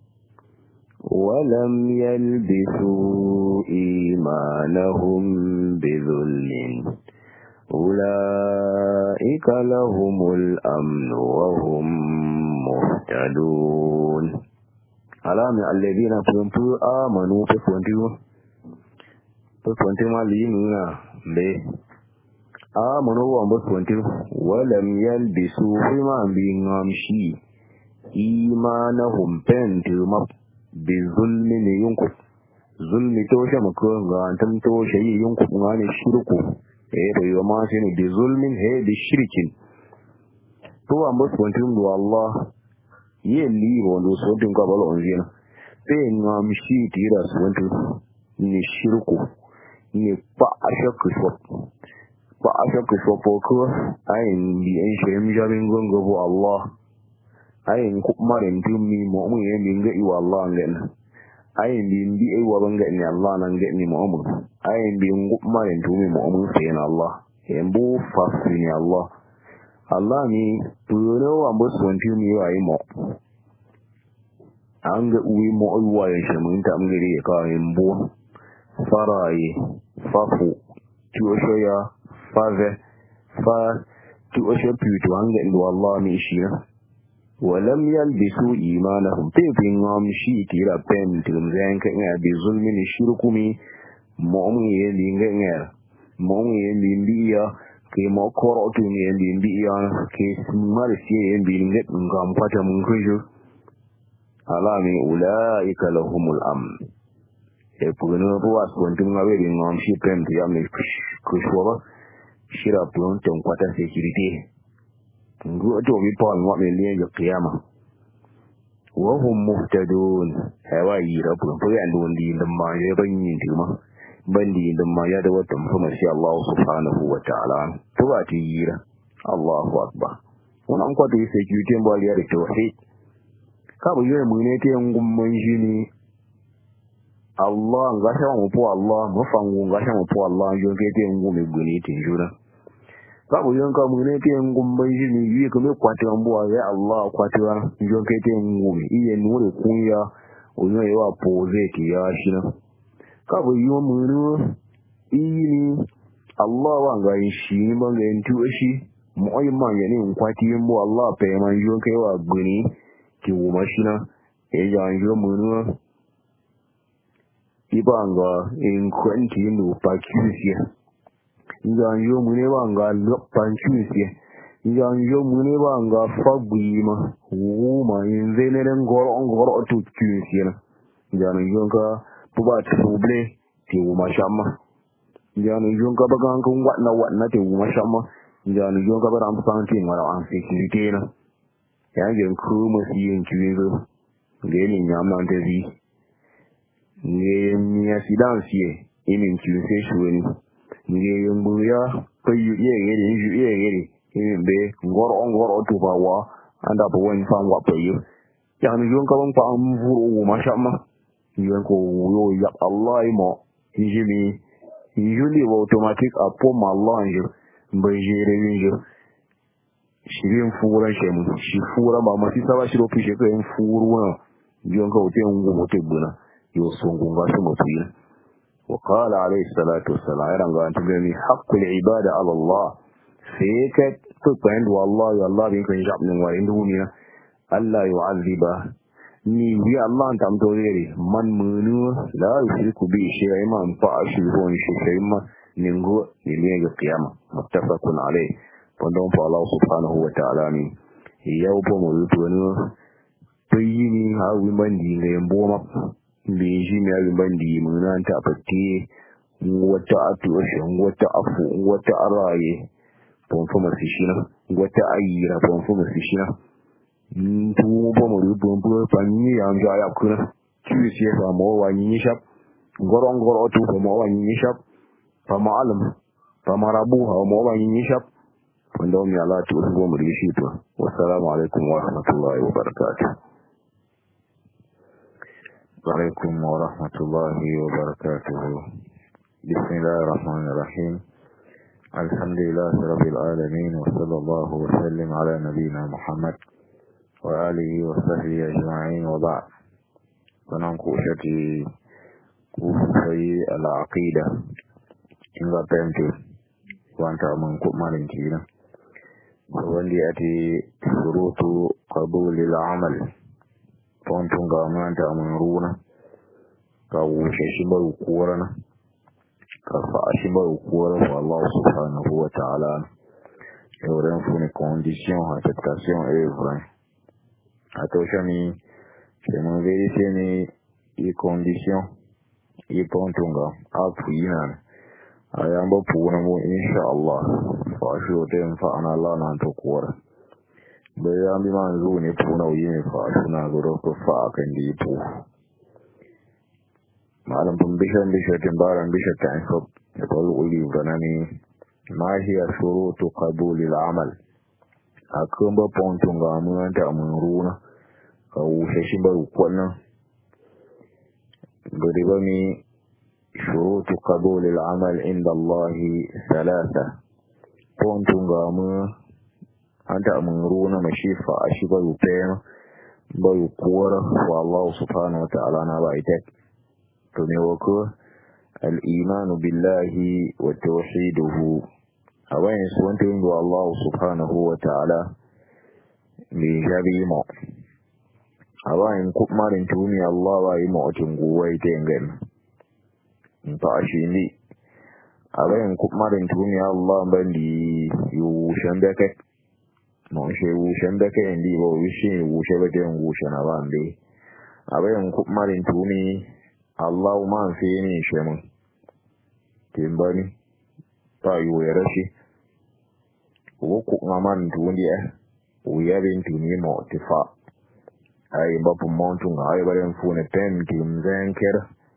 ولم يلبسوا إيمانهم بذل أولئك لهم الأمن وهم مهتدون alami alladhina kuntu amanu pe kuntu pe kuntu malina be amanu wa be kuntu walam yalbisu bima bingamshi imanahum pentu ma bi zulmin yunku zulmi to sha mako ga antam to shi yunku ngani shirku eh to yoma shine bi zulmin he bi shirkin to ambo spontum do Allah ye li wondo spontum ka balo onjina pe ngam shi tira spontum ni shirku ni pa ashaka shop pa ashaka shop ko ayin bi en shem jabin gongo bo Allah ayin ku marin tumi mo mu ye mi ngai wa Allah ngen ayin bi bi ai wa banga ni Allah nan ngai ni mo mu ayin bi ngu marin tumi mo mu sai na Allah embo fasu ni Allah Allah ni tuno ambo spontum yo ayi mo anga uwi mo uwa ya shemun ta mgiri ka embo faraye fafu tuosho ya fave fa tuosho puto anga ndo Allah ni shira walam yalbisu imanahum tibin ngam shi tira pen tilmzen ka nga bi zulmin shirkumi mu'min yeli nga mu'min yeli biya ke mo koro tu ni yeli biya ke smar si yeli nget ngam pata mun kujo alami ulaika lahumul amn e puno ruas wontum ngabe di ngam shi pen ti am kushwa shira puno ton kwata security ngu to bi pon wa me le yo kiyama wa hum muhtadun hawa yira puno to ya ndon di ndama ye ban yin tuma bandi ndama ya da wata muhammad shi Allah subhanahu wa ta'ala to ba ti yira Allahu akbar wannan kwato security ba ya da tauhid ka bu yere mu ne te ngumman shi ni Allah nga sha mu po Allah mu fangu nga sha mu po Allah yo ke te ngume guni tin jura ka bu yon ka mu ne te ngumman shi ni yi ko me kwati ambo ya Allah kwati wa yo ke te ngume iye nure kunya onyo yawa pose ti ya shi na ka bu yo mu ne iyi ni Allah wa nga shi ni ma ga ntu shi mu ayi ma ya ni kwati ambo Allah pe ma yo ke wa guni ki wo mashina e ya yo mu ne ibanga in kwanti no pakusia nganjo mune banga lopanchusia nganjo mune banga fagwima wuma invenere ngoro ngoro tukusia nganjo ka puba tuble ti wuma shama nganjo ka baganga watna watna ti wuma shama nganjo ka baram santi ngara an security na yangen kuma siyin kiwizo ngeni nyama ndezi nge asidansie imin kiuse shweni nge yumbuya kayu ye yeri ju ye yeri imbe ngoro ngoro tubawa anda bo wen fan wa payu ya ni yon ka bon pa amvuru mashama yon ko yo ya Allah mo injimi injuli wa automatic apo Allah njo mbejere njo shirin fura shemu shi fura ba ma sisa ba shiro pishe ko en furu wa yon ka ote ngumo te buna يوصونغا شمطين وقال عليه الصلاة والسلام يرنغا أنتبني حق العبادة على الله فيك تطعند والله يا الله بينك نجاب من وعندهمنا ألا يعذب نيوي الله أنت أمتوريري من منو لا يشرك به شيء ما انفعش بهون شيء ما ننغو لليوم القيامة متفق عليه فندهم فالله سبحانه وتعالى يوم يبنو تيني هاوي من دي لينبوما beji mi abin bandi muna ta fate wata atuwashin wata afu wata araye ponfo masishina wata ayira ponfo masishina ntu bo mo rubo mbo panyi anja ya kuna kisi fa mo wa nyi shap ngoro ngoro tu fa mo wa nyi shap fa ma'alam fa marabu ha mo wa nyi shap ndo mi ala tu bo mo rishi to wassalamu alaikum wa rahmatullahi wa barakatuh. عليكم ورحمة الله وبركاته. بسم الله الرحمن الرحيم. الحمد لله رب العالمين وصلى الله وسلم على نبينا محمد وآله وصحبه أجمعين وبعد. فننقو شتي كوفي العقيدة إن غطيمتو وانت من كؤمان كينا وان يأتي شروط قبول العمل fontun ga manta mun runa ka wuce shi bar kuwarana ka fa shi bar kuwara fa Allah subhanahu wa ta'ala euren fune condition acceptation et vrai atoshani c'est mon vérité ni i condition i fontun ga apuyina ayamba puna mu insha Allah fa shi o tem fa ana Allah nan to kuwara bai ya bi man zo ne puna yi ne fa suna goro ko fa kan di pu malam pun bishan bishan timbaran bishan ta ko ko uli ganani ma hiya shurutu qabul al-amal akan ba pontun ga mun ta mun runa ka wuce shi ba kwannan gari ba mi shurutu qabul al-amal inda Allah thalatha pontun ga mun anta mun runa mashifa ashi ba rupe ba kuwar wa Allah subhanahu wa ta'ala na ba ita to ne wako al-iman billahi wa tawhiduhu awayin su wanta yin wa Allah subhanahu wa ta'ala mai jabi ma awayin kumarin tuni Allah ba yi ma'ocin guwai ta yin gani ta ashe ne awayin kumarin tuni Allah ban di yi wushen da kai ma'ushe wushen da kai indi ba wushe wushe ba ta yin wushe na ba ne awayin kumarin tuni Allah ma fi ne shi mun timbani ta yi wa rashi woku ngaman tundi eh uyabin tuni mo tifa ay bapu montu ay baren fune tem tim zenker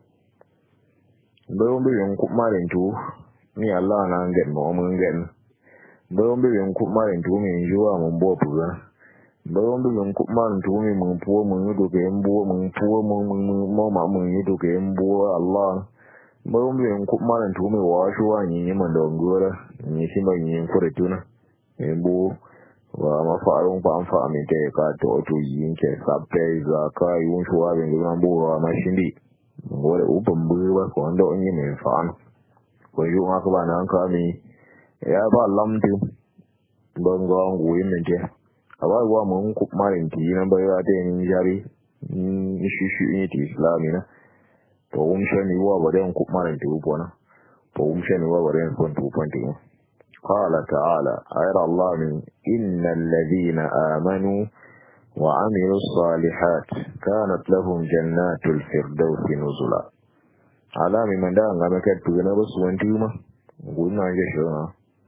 bombe yon ku maren tu ni Allah na ngen mo mun ngen bombe yon ku maren tu mi juwa mun bo puga bombe yon ku maren tu mi mun puo mun do ke mbo mun puo mun mo ma mun do ke mbo Allah bombe yon ku maren tu mi wa shuwa ni mun do ngora ni shi mai yin kure tuna ebo wa mafarun fa amfa aminte ka to to yin ke sabte za ka yun shuwa bin gudan buwa mashindi ngore uban buwa ko ndo onyi ne fa ko yu ma ka bana an ka mi ya ba lamdu bongo ngu yin ne aba wa mun ku marin ti nan ba ya te ni jari ni shi shi ni ti islamina to um shani wa ba den ku marin ti ubona to um shani wa ba den kon tu ponti قال تعالى غير الله من إن الذين آمنوا وعملوا الصالحات كانت لهم جنات الفردوس نزلا على من دان غما كتبنا بس وانتيما قلنا جشنا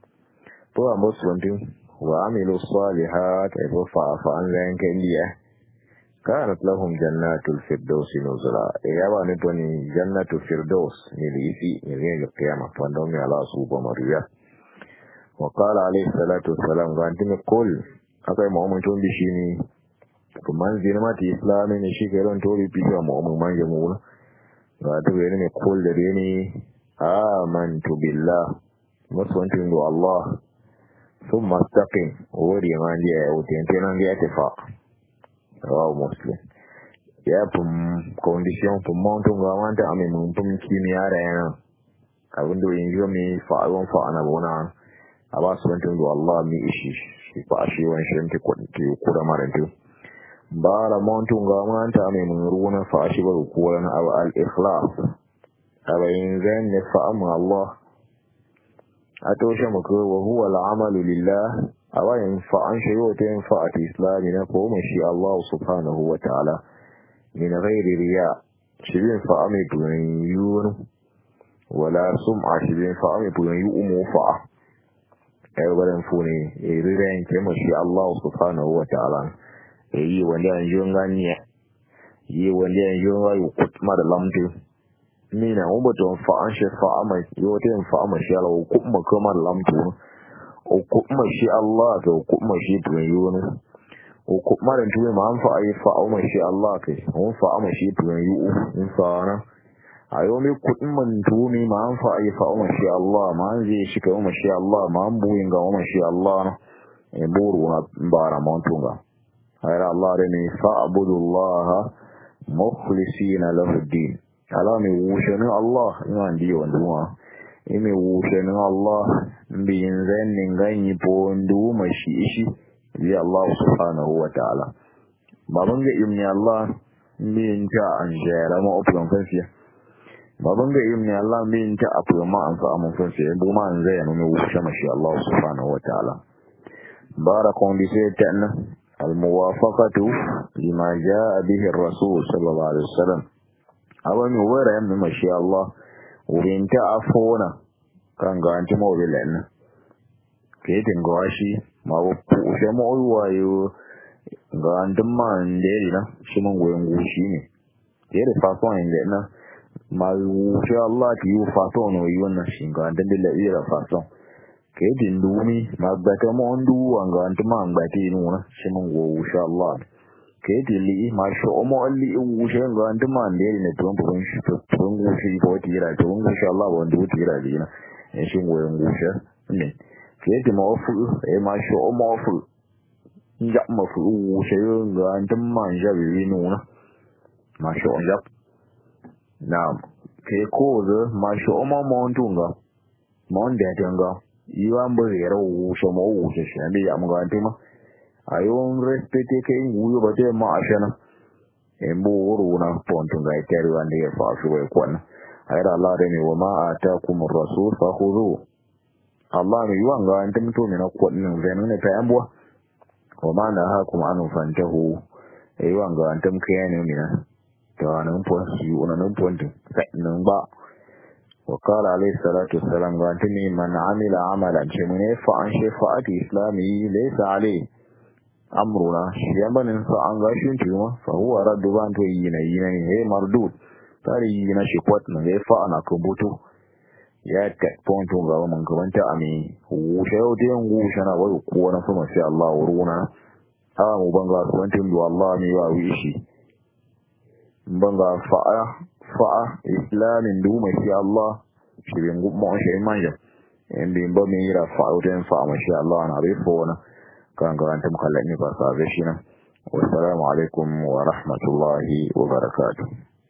تو بس وانتيم وعملوا الصالحات ففا فان لان كنديه كانت لهم جنات الفردوس نزلا يابا نتوني جنات الفردوس نليسي نلين القيامة فاندومي على صوبة مريا وقال عليه الصلاة والسلام قانتني قل أكي مؤمن تون بشيني كمان زينمات إسلامي نشي كيرون تولي بيشا مؤمن من جمعونا قانتني قل لديني آمنت بالله مصوانت من الله ثم استقم وري من جاء وتنتين عن جاء اتفاق رواه مسلم ya pum condition pum montu ngawanta ame mun pum kimiyara yana abin da yin mi fa'alon fa'ana bona aba suwantin da Allah mi ishi shi fa shi wani shirin ti kwanti ko da marantu bara montun ga manta mai mun ruwan fa shi ba ko ran aba al ikhlas aba yin zan ne fa amma Allah ato shi muku wa huwa al amalu lillah aba yin fa an shi wata yin fa at islami na ko mun shi Allah subhanahu wa ta'ala min ghairi riya shi bin fa ami tun yun wala sum'a shi bin fa ami tun yu umu fa ai baran fune e riren ke mo shi Allah subhanahu wa ta'ala e yi wanda an yunga ni yi wanda an yunga yu kutma da lamdu ni na ubo to fa an shi fa ama yo te fa ama shi Allah kuma kuma da lamdu o kuma shi Allah to kuma shi to yunu o kuma da tuwe ma an fa ai fa ama shi Allah kai on fa ama shi to yu in fa na ayo mi kudin man tumi ma an fa ayi fa umma shi Allah ma an je shi ka umma shi Allah ma an buyin ga umma shi Allah e buru na bara montunga ayra Allah re ni fa abudullah mukhlisina lahu din ala mi wushani Allah ina ndi wanduma imi wushani Allah biyin zan ninganyi po ndu ma shi shi ya Allah subhanahu wa ta'ala baban ga imni Allah min ta an jera ma oplan kansiya baban ga yin ne Allah min ta afu ma an sa mun san sai bu ma an zai nuna wuce mashi Allah subhanahu wataala barakon bi sai tan al muwafaqatu lima jaa bihi ar-rasul sallallahu alaihi wasallam awan wara yamma mashi Allah wurin ta afona kan ga anti mawbilan ke tin go shi ma wo pu she mo wa yo ga andum man de na shi mon goyen gushi ne ke da fa son inda na ma insha Allah ti yu fa to no yi wannan shi ga dan da ira fa son ke din dumi ma ba ta mo ndu an ga andum man ba ti nu na shi mon go insha Allah ke dili ma sho mo alli u she ga andum man de ne to bon shi to bon gushi bo ti ra to bon insha Allah bon du ti ra dina e shi goyen gushi ne ke di mo fu e ma sho mo fu ja mo fu u she ga andum man ja bi nu na ma sho ja na ke ko de ma sho mo mo ndu ga mo nde ga yi wa mbo re ro u sho mo u she she ne ya mo ga andum ayon respete ke nguyo bate ma ashana embo uruna ponto ga iteri wande fa suwe kwana ayra Allah de ni wama atakum ar-rasul fakhudhu Allah ni wanga antum to ni na kwadin zenu ne ta ambo wama na hakum anu fantahu e wanga antum kiyane ni na to anan pon si una nan ponto sai nan ba wa qala alayhi salatu wassalam ga antini man amila amalan shemune fa an shafa'ati islami laysa alayhi amruna shi banin sa an gashin tuma fa huwa raddu ban to yi na yi ne he mardud tare yi na shi kwat na fa ana kubutu ya ta ponto ga mun gabanta ami hu shayo de ngu shana wa ko na fa masha Allah uruna ha mu banga kwantin do Allah mi wa wishi banga fa'a fa'a islamin du masha Allah shi bin gumma shi manja en bin ba mi ra fa'a den fa'a masha Allah na bai fo na kan garanti mukallani ba sa gashi nan wassalamu alaikum wa rahmatullahi wa barakatuh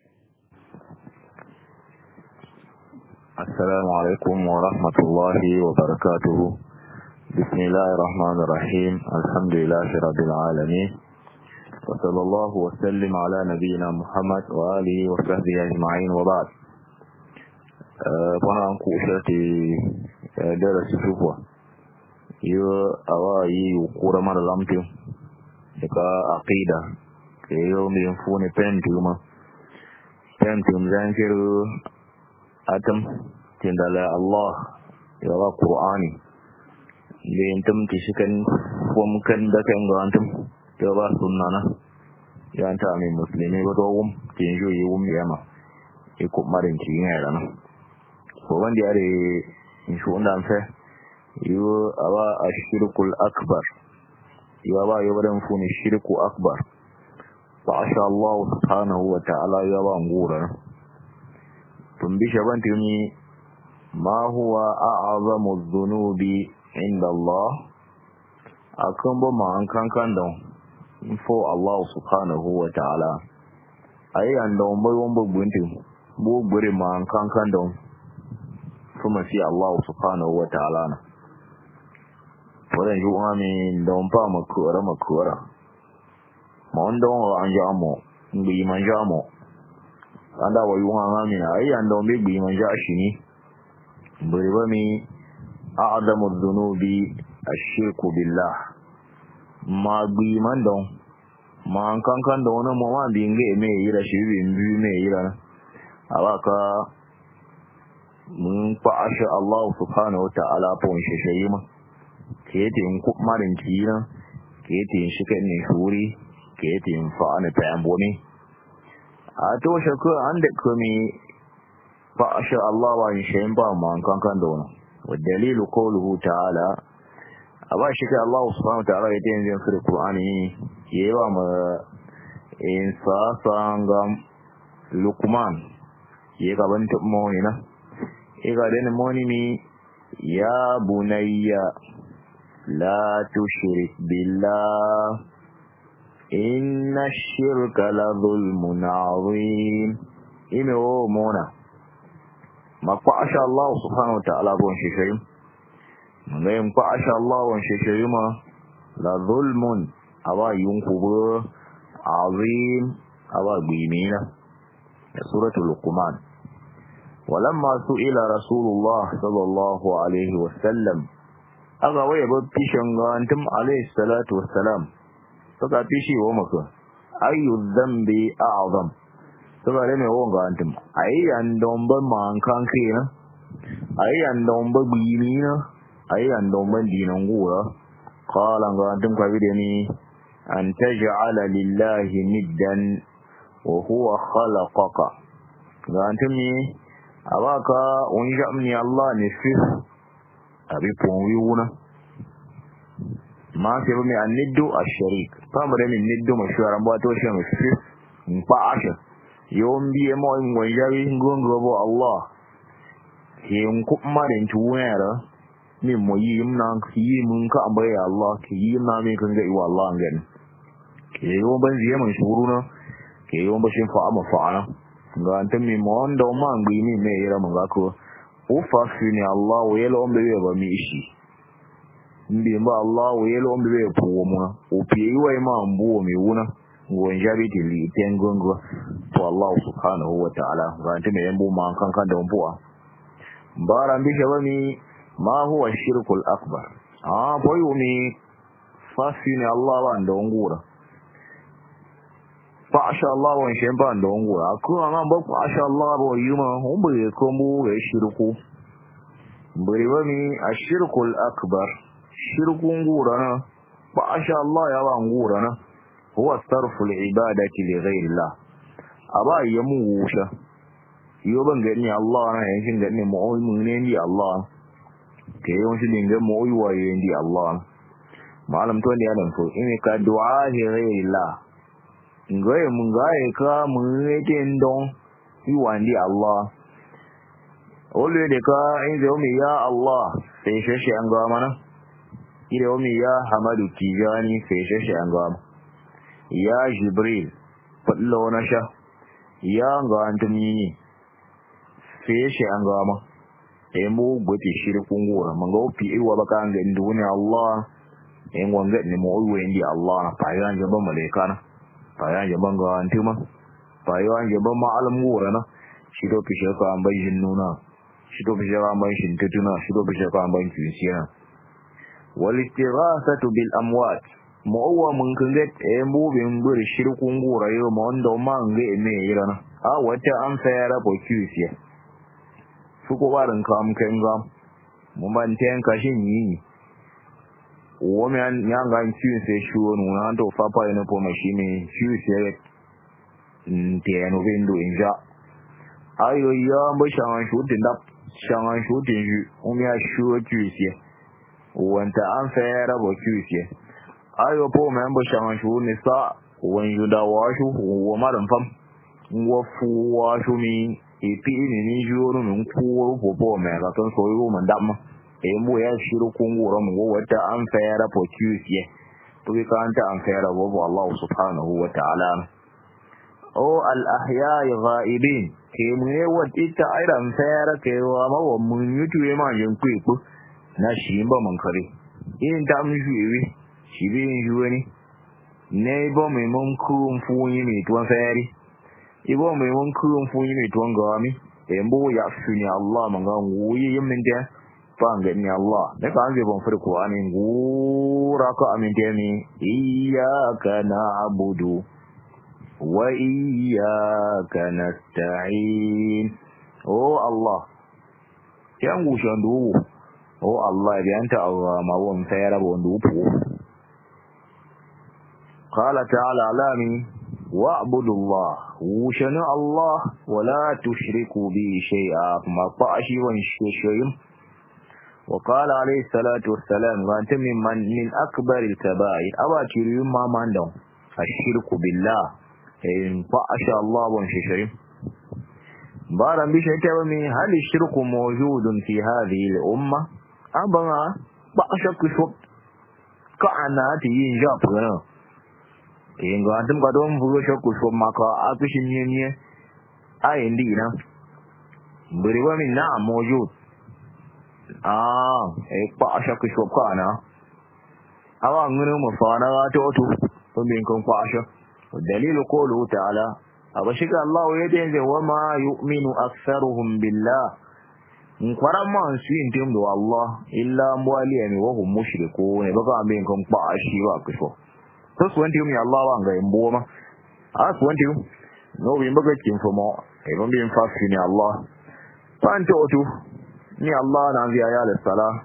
assalamu alaikum wa rahmatullahi wa barakatuh bismillahir rahmanir rahim alhamdulillahi rabbil alamin wa sallallahu wa sallim ala nabiyyina muhammad wa alihi wa sahbihi ajma'in wa ba'd bana ku shati darasi fuwa yo awa yi kura mara lamtin daga aqida ke yo mi fune pentum pentum zan kiru atam tindala Allah ya wa qur'ani le intum tishikan kom kan da kan ga antum ya ba sunnana ya anta mi muslimi ba dogum tin yo yi um yama e ko marin ci ngara na ko wanda yare in shu undan fa yo awa ashirkul akbar yo awa yo badan funi shirku akbar fa asha Allah subhanahu wa ta'ala ya ba ngura tumbi shaban tuni ma huwa a'zamu dhunubi inda Allah akan bo ma an kankan don fo Allah subhanahu wa ta'ala ai an don bo won bo bunti bo gbere ma an kankan don kuma si Allah subhanahu wa ta'ala na wannan yi wani don fa makura makura ma on don an jamo bi man jamo anda wa yi wani ai an don bi man jashi ni bari ba mi a'zamu dhunubi ashirku billah ma bi man don ma an kankan don no ma bi nge me yira shi bi bi me yira abaka mun fa asha Allah subhanahu wa ta'ala pon shi shayi ma kete in ku marin kina kete in shike ne shuri kete in fa ana tambo ne a to shako an da komi fa asha Allah wa in shayin ba man kankan don wa dalilu qawluhu ta'ala aba shike Allah subhanahu wa ta'ala yake yin zikr Qur'ani yewa ma in sa sangam Luqman ye ga ban tabmo ne na e ga den moni mi ya bunayya la tushrik billah inna ash-shirka la dhulmun 'azim ime o mona makwa asha Allah subhanahu wa ta'ala bon shishayi ngayen kwa asha Allah bon shishayi ma la dhulmun awa yunkubu 'azim awa bimina suratul luqman walamma su'ila rasulullah sallallahu alaihi wasallam aga waye ba fishin gantum alaihi salatu wassalam saka fishi wa maka ayu dhanbi a'zam saka ne wo gantum ayi andon ba man kan kina ayi andon ba bini na ayan don ban dinan gura qala ga antum ka bide ni an taj'ala lillahi niddan wa huwa khalaqaka ga antum ni abaka unja ni Allah ne fi abi pon wiuna ma se mi aniddu ash-sharik pamre min niddu mashwara mbato shi mi fi mpa asha yombi e mo ngwajawi ngongo bo Allah yin kuma da tuwera min mo yim nan yi mun ka ambaye Allah ke yi na min kan ga iwa Allah ngan ke yo ban ziye mun shuru na ke yo ba shin fa amma fa ana ga antan mi mo ndo man gbi mi me ira mun ga ko o fa fini Allah wo yelo ombe ba mi shi ndi ba Allah wo yelo ombe be po mo o pi iwa ma mbu mi wuna ngon jabi ti li tengongo to Allah subhanahu wa ta'ala ga antan me yambo man kan kan da mbuwa bara mbisha wani ma huwa shirkul akbar ah boyo mi fasini Allah wa ndongura fa asha Allah wa shemba ndongura ko an ba fa asha Allah bo yuma humbe ko mu ga shirku bari wani ashirkul akbar shirkun gura na fa asha Allah ya wa ngura na huwa sarful ibadati li ghayrillah aba yamu wusha yo ban gani Allah na yankin gani mu mun ne ni Allah ke yawan shi dinga mu yi waye ndi Allah malam to ne adam so in ka du'a hi ghayrillah ngoye mun gaye ka mun ne den don yi wandi Allah ole de ka in zo mi ya Allah sai shi an ga mana ire o mi ya Hamadu Tijani sai shi an ga ya Jibril fallo na sha ya ga antumi sai shi an ga ma e mu gote shirkun gora man ga opi iwa baka an ga nduni Allah en wanga ne mo uwe ndi Allah pa yan je ban malaika na pa yan je ban ga antuma pa yan je ban ma alam gora na shi do fi shaka an bai jinnuna shi do fi shaka an bai shin tutuna shi do fi shaka an bai kisiya wal istighasatu bil amwat mo uwa mun kan ga e mu bin bur shirkun gora yo mo ndo man ga me yirana a wata an fayara bo kisiya suko barin kam kan gam mun ban ten kashin yi wo me an yan ga ciwo sai shuwo nuna to papa ina po machine ciwo sai nte no vendo inja ayo ya ba shan shutin da shan shutin ju o me shuwo ciwo sai wanta an fayar ba ciwo sai ayo po me ba shan shuwo ne sa wan yuda washu wo maran fam wo fu washu mi ipi ni ni juru nun kuwo popo me ga ton so yu man dam e mu ya shiru kungura mu wata an fayara po kiusiye to bi kan ta an fayara bo Allah subhanahu wa ta'ala o al ahya ghaibin ke mu ne wata ta airan fayara ke wa ma wa mun yutu e ma yin ku na shi ba man kare in ta mu juwe shi bi juwe ni ne bo me mun ku fu yi mi to fayari ibo mai won kurun fu yi mai tuwan gawami embo ya funi Allah manga nguyi yimin da fanga ni Allah da ka anje bon farko anin gura ka amin da ni iyyaka na'budu wa iyyaka nasta'in oh Allah yan gushan du oh Allah ya anta Allah ma won sayara bon du fu qala ta'ala alami wa'budu Allah wushanu Allah wala tushriku bi shay'a ma ta'shi wa shay'in wa qala alayhi salatu wassalam wa anta mimman min akbar al-kaba'ir aba kiriyum ma mandan ashirku billah in fa'asha Allah wa shay'in baran bi shayta wa min hal shirku mawjudun fi hadhihi al-umma abana ba'asha kusub ka'ana tin jafana inga andum ga don bugo shokku so maka akushin nyenye ai ndi na buri wa min na mojud ah e pa shokku so kana awa ngunu mu fa na to to to min kon pa sho dalilu qawlu ta'ala abashika Allah yade je wa ma yu'minu aktharuhum billah in kwarama su yin tim do Allah illa mwali ni wa hum mushriku ne baka min kon pa shi wa kuso so wanti mi Allah wa ga imbo ma a so wanti no bi mbaga kin fo mo e bon bi fa ni Allah pan to to ni Allah na via ya la sala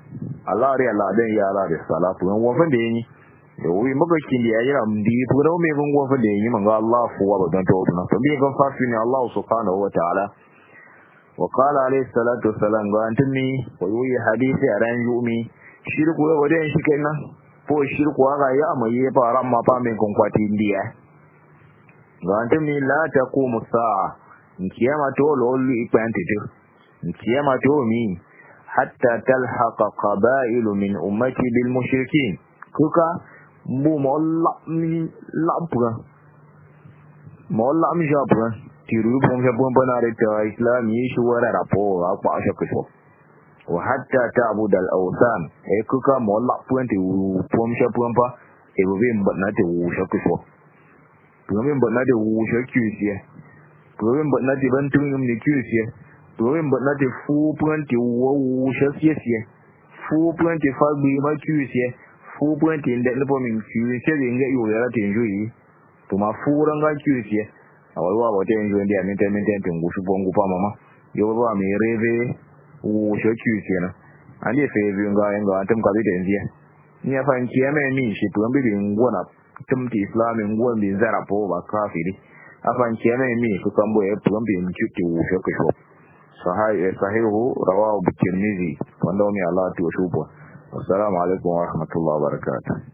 Allah ri Allah dan ya Allah da salatu wan wafan da yi da wi maka kin da yayi am di to da me gon wafan da yi man ga Allah fuwa ba don to na to bi gon fafi ne Allah subhanahu wa ta'ala wa qala alayhi salatu wassalam ga antumi wa yi hadisi a ran yumi shirku ya wajen shi kenan ko shirku ga ya mai ya fara ma fa men kon kwati indiya ga antumi la taqumu sa'a kiyama to lolu ipanti to kiyama to mi hatta talhaqa qaba'ilu min ummati bil mushrikin kuka bu molla mi labra molla mi jabra tiru bon je bon banare ta islam yi shuwara rapo apa ashakko wa hatta ta'bud al awsan e kuka molla puente u pom sha pompa e bo be mbana te u shakko to me mbana de u shakki sie to me mbana de bantun mi kyusie domin ba na te fu puanti wo shasie sie fu puanti fagbi ma kyusie fu puanti inda lipo min kyusie de nga yo ya te njui to ma fu ranga kyusie awai wa bote njui ndia mente mente tungu su bongu pa mama yo ba mi reve wo shakyusie na andi fe vi nga nga atum ka bi de ndia ni afa nkieme mi shi to mbi ngona tumti islami ngona bi zara po ba kafiri afa nkieme mi ku kambo e to mbi mchuti wo shakyusie sahihu rawahu at-Tirmidhi wanda wani Allah tu shuba. Assalamu alaikum wa rahmatullahi wa barakatuh.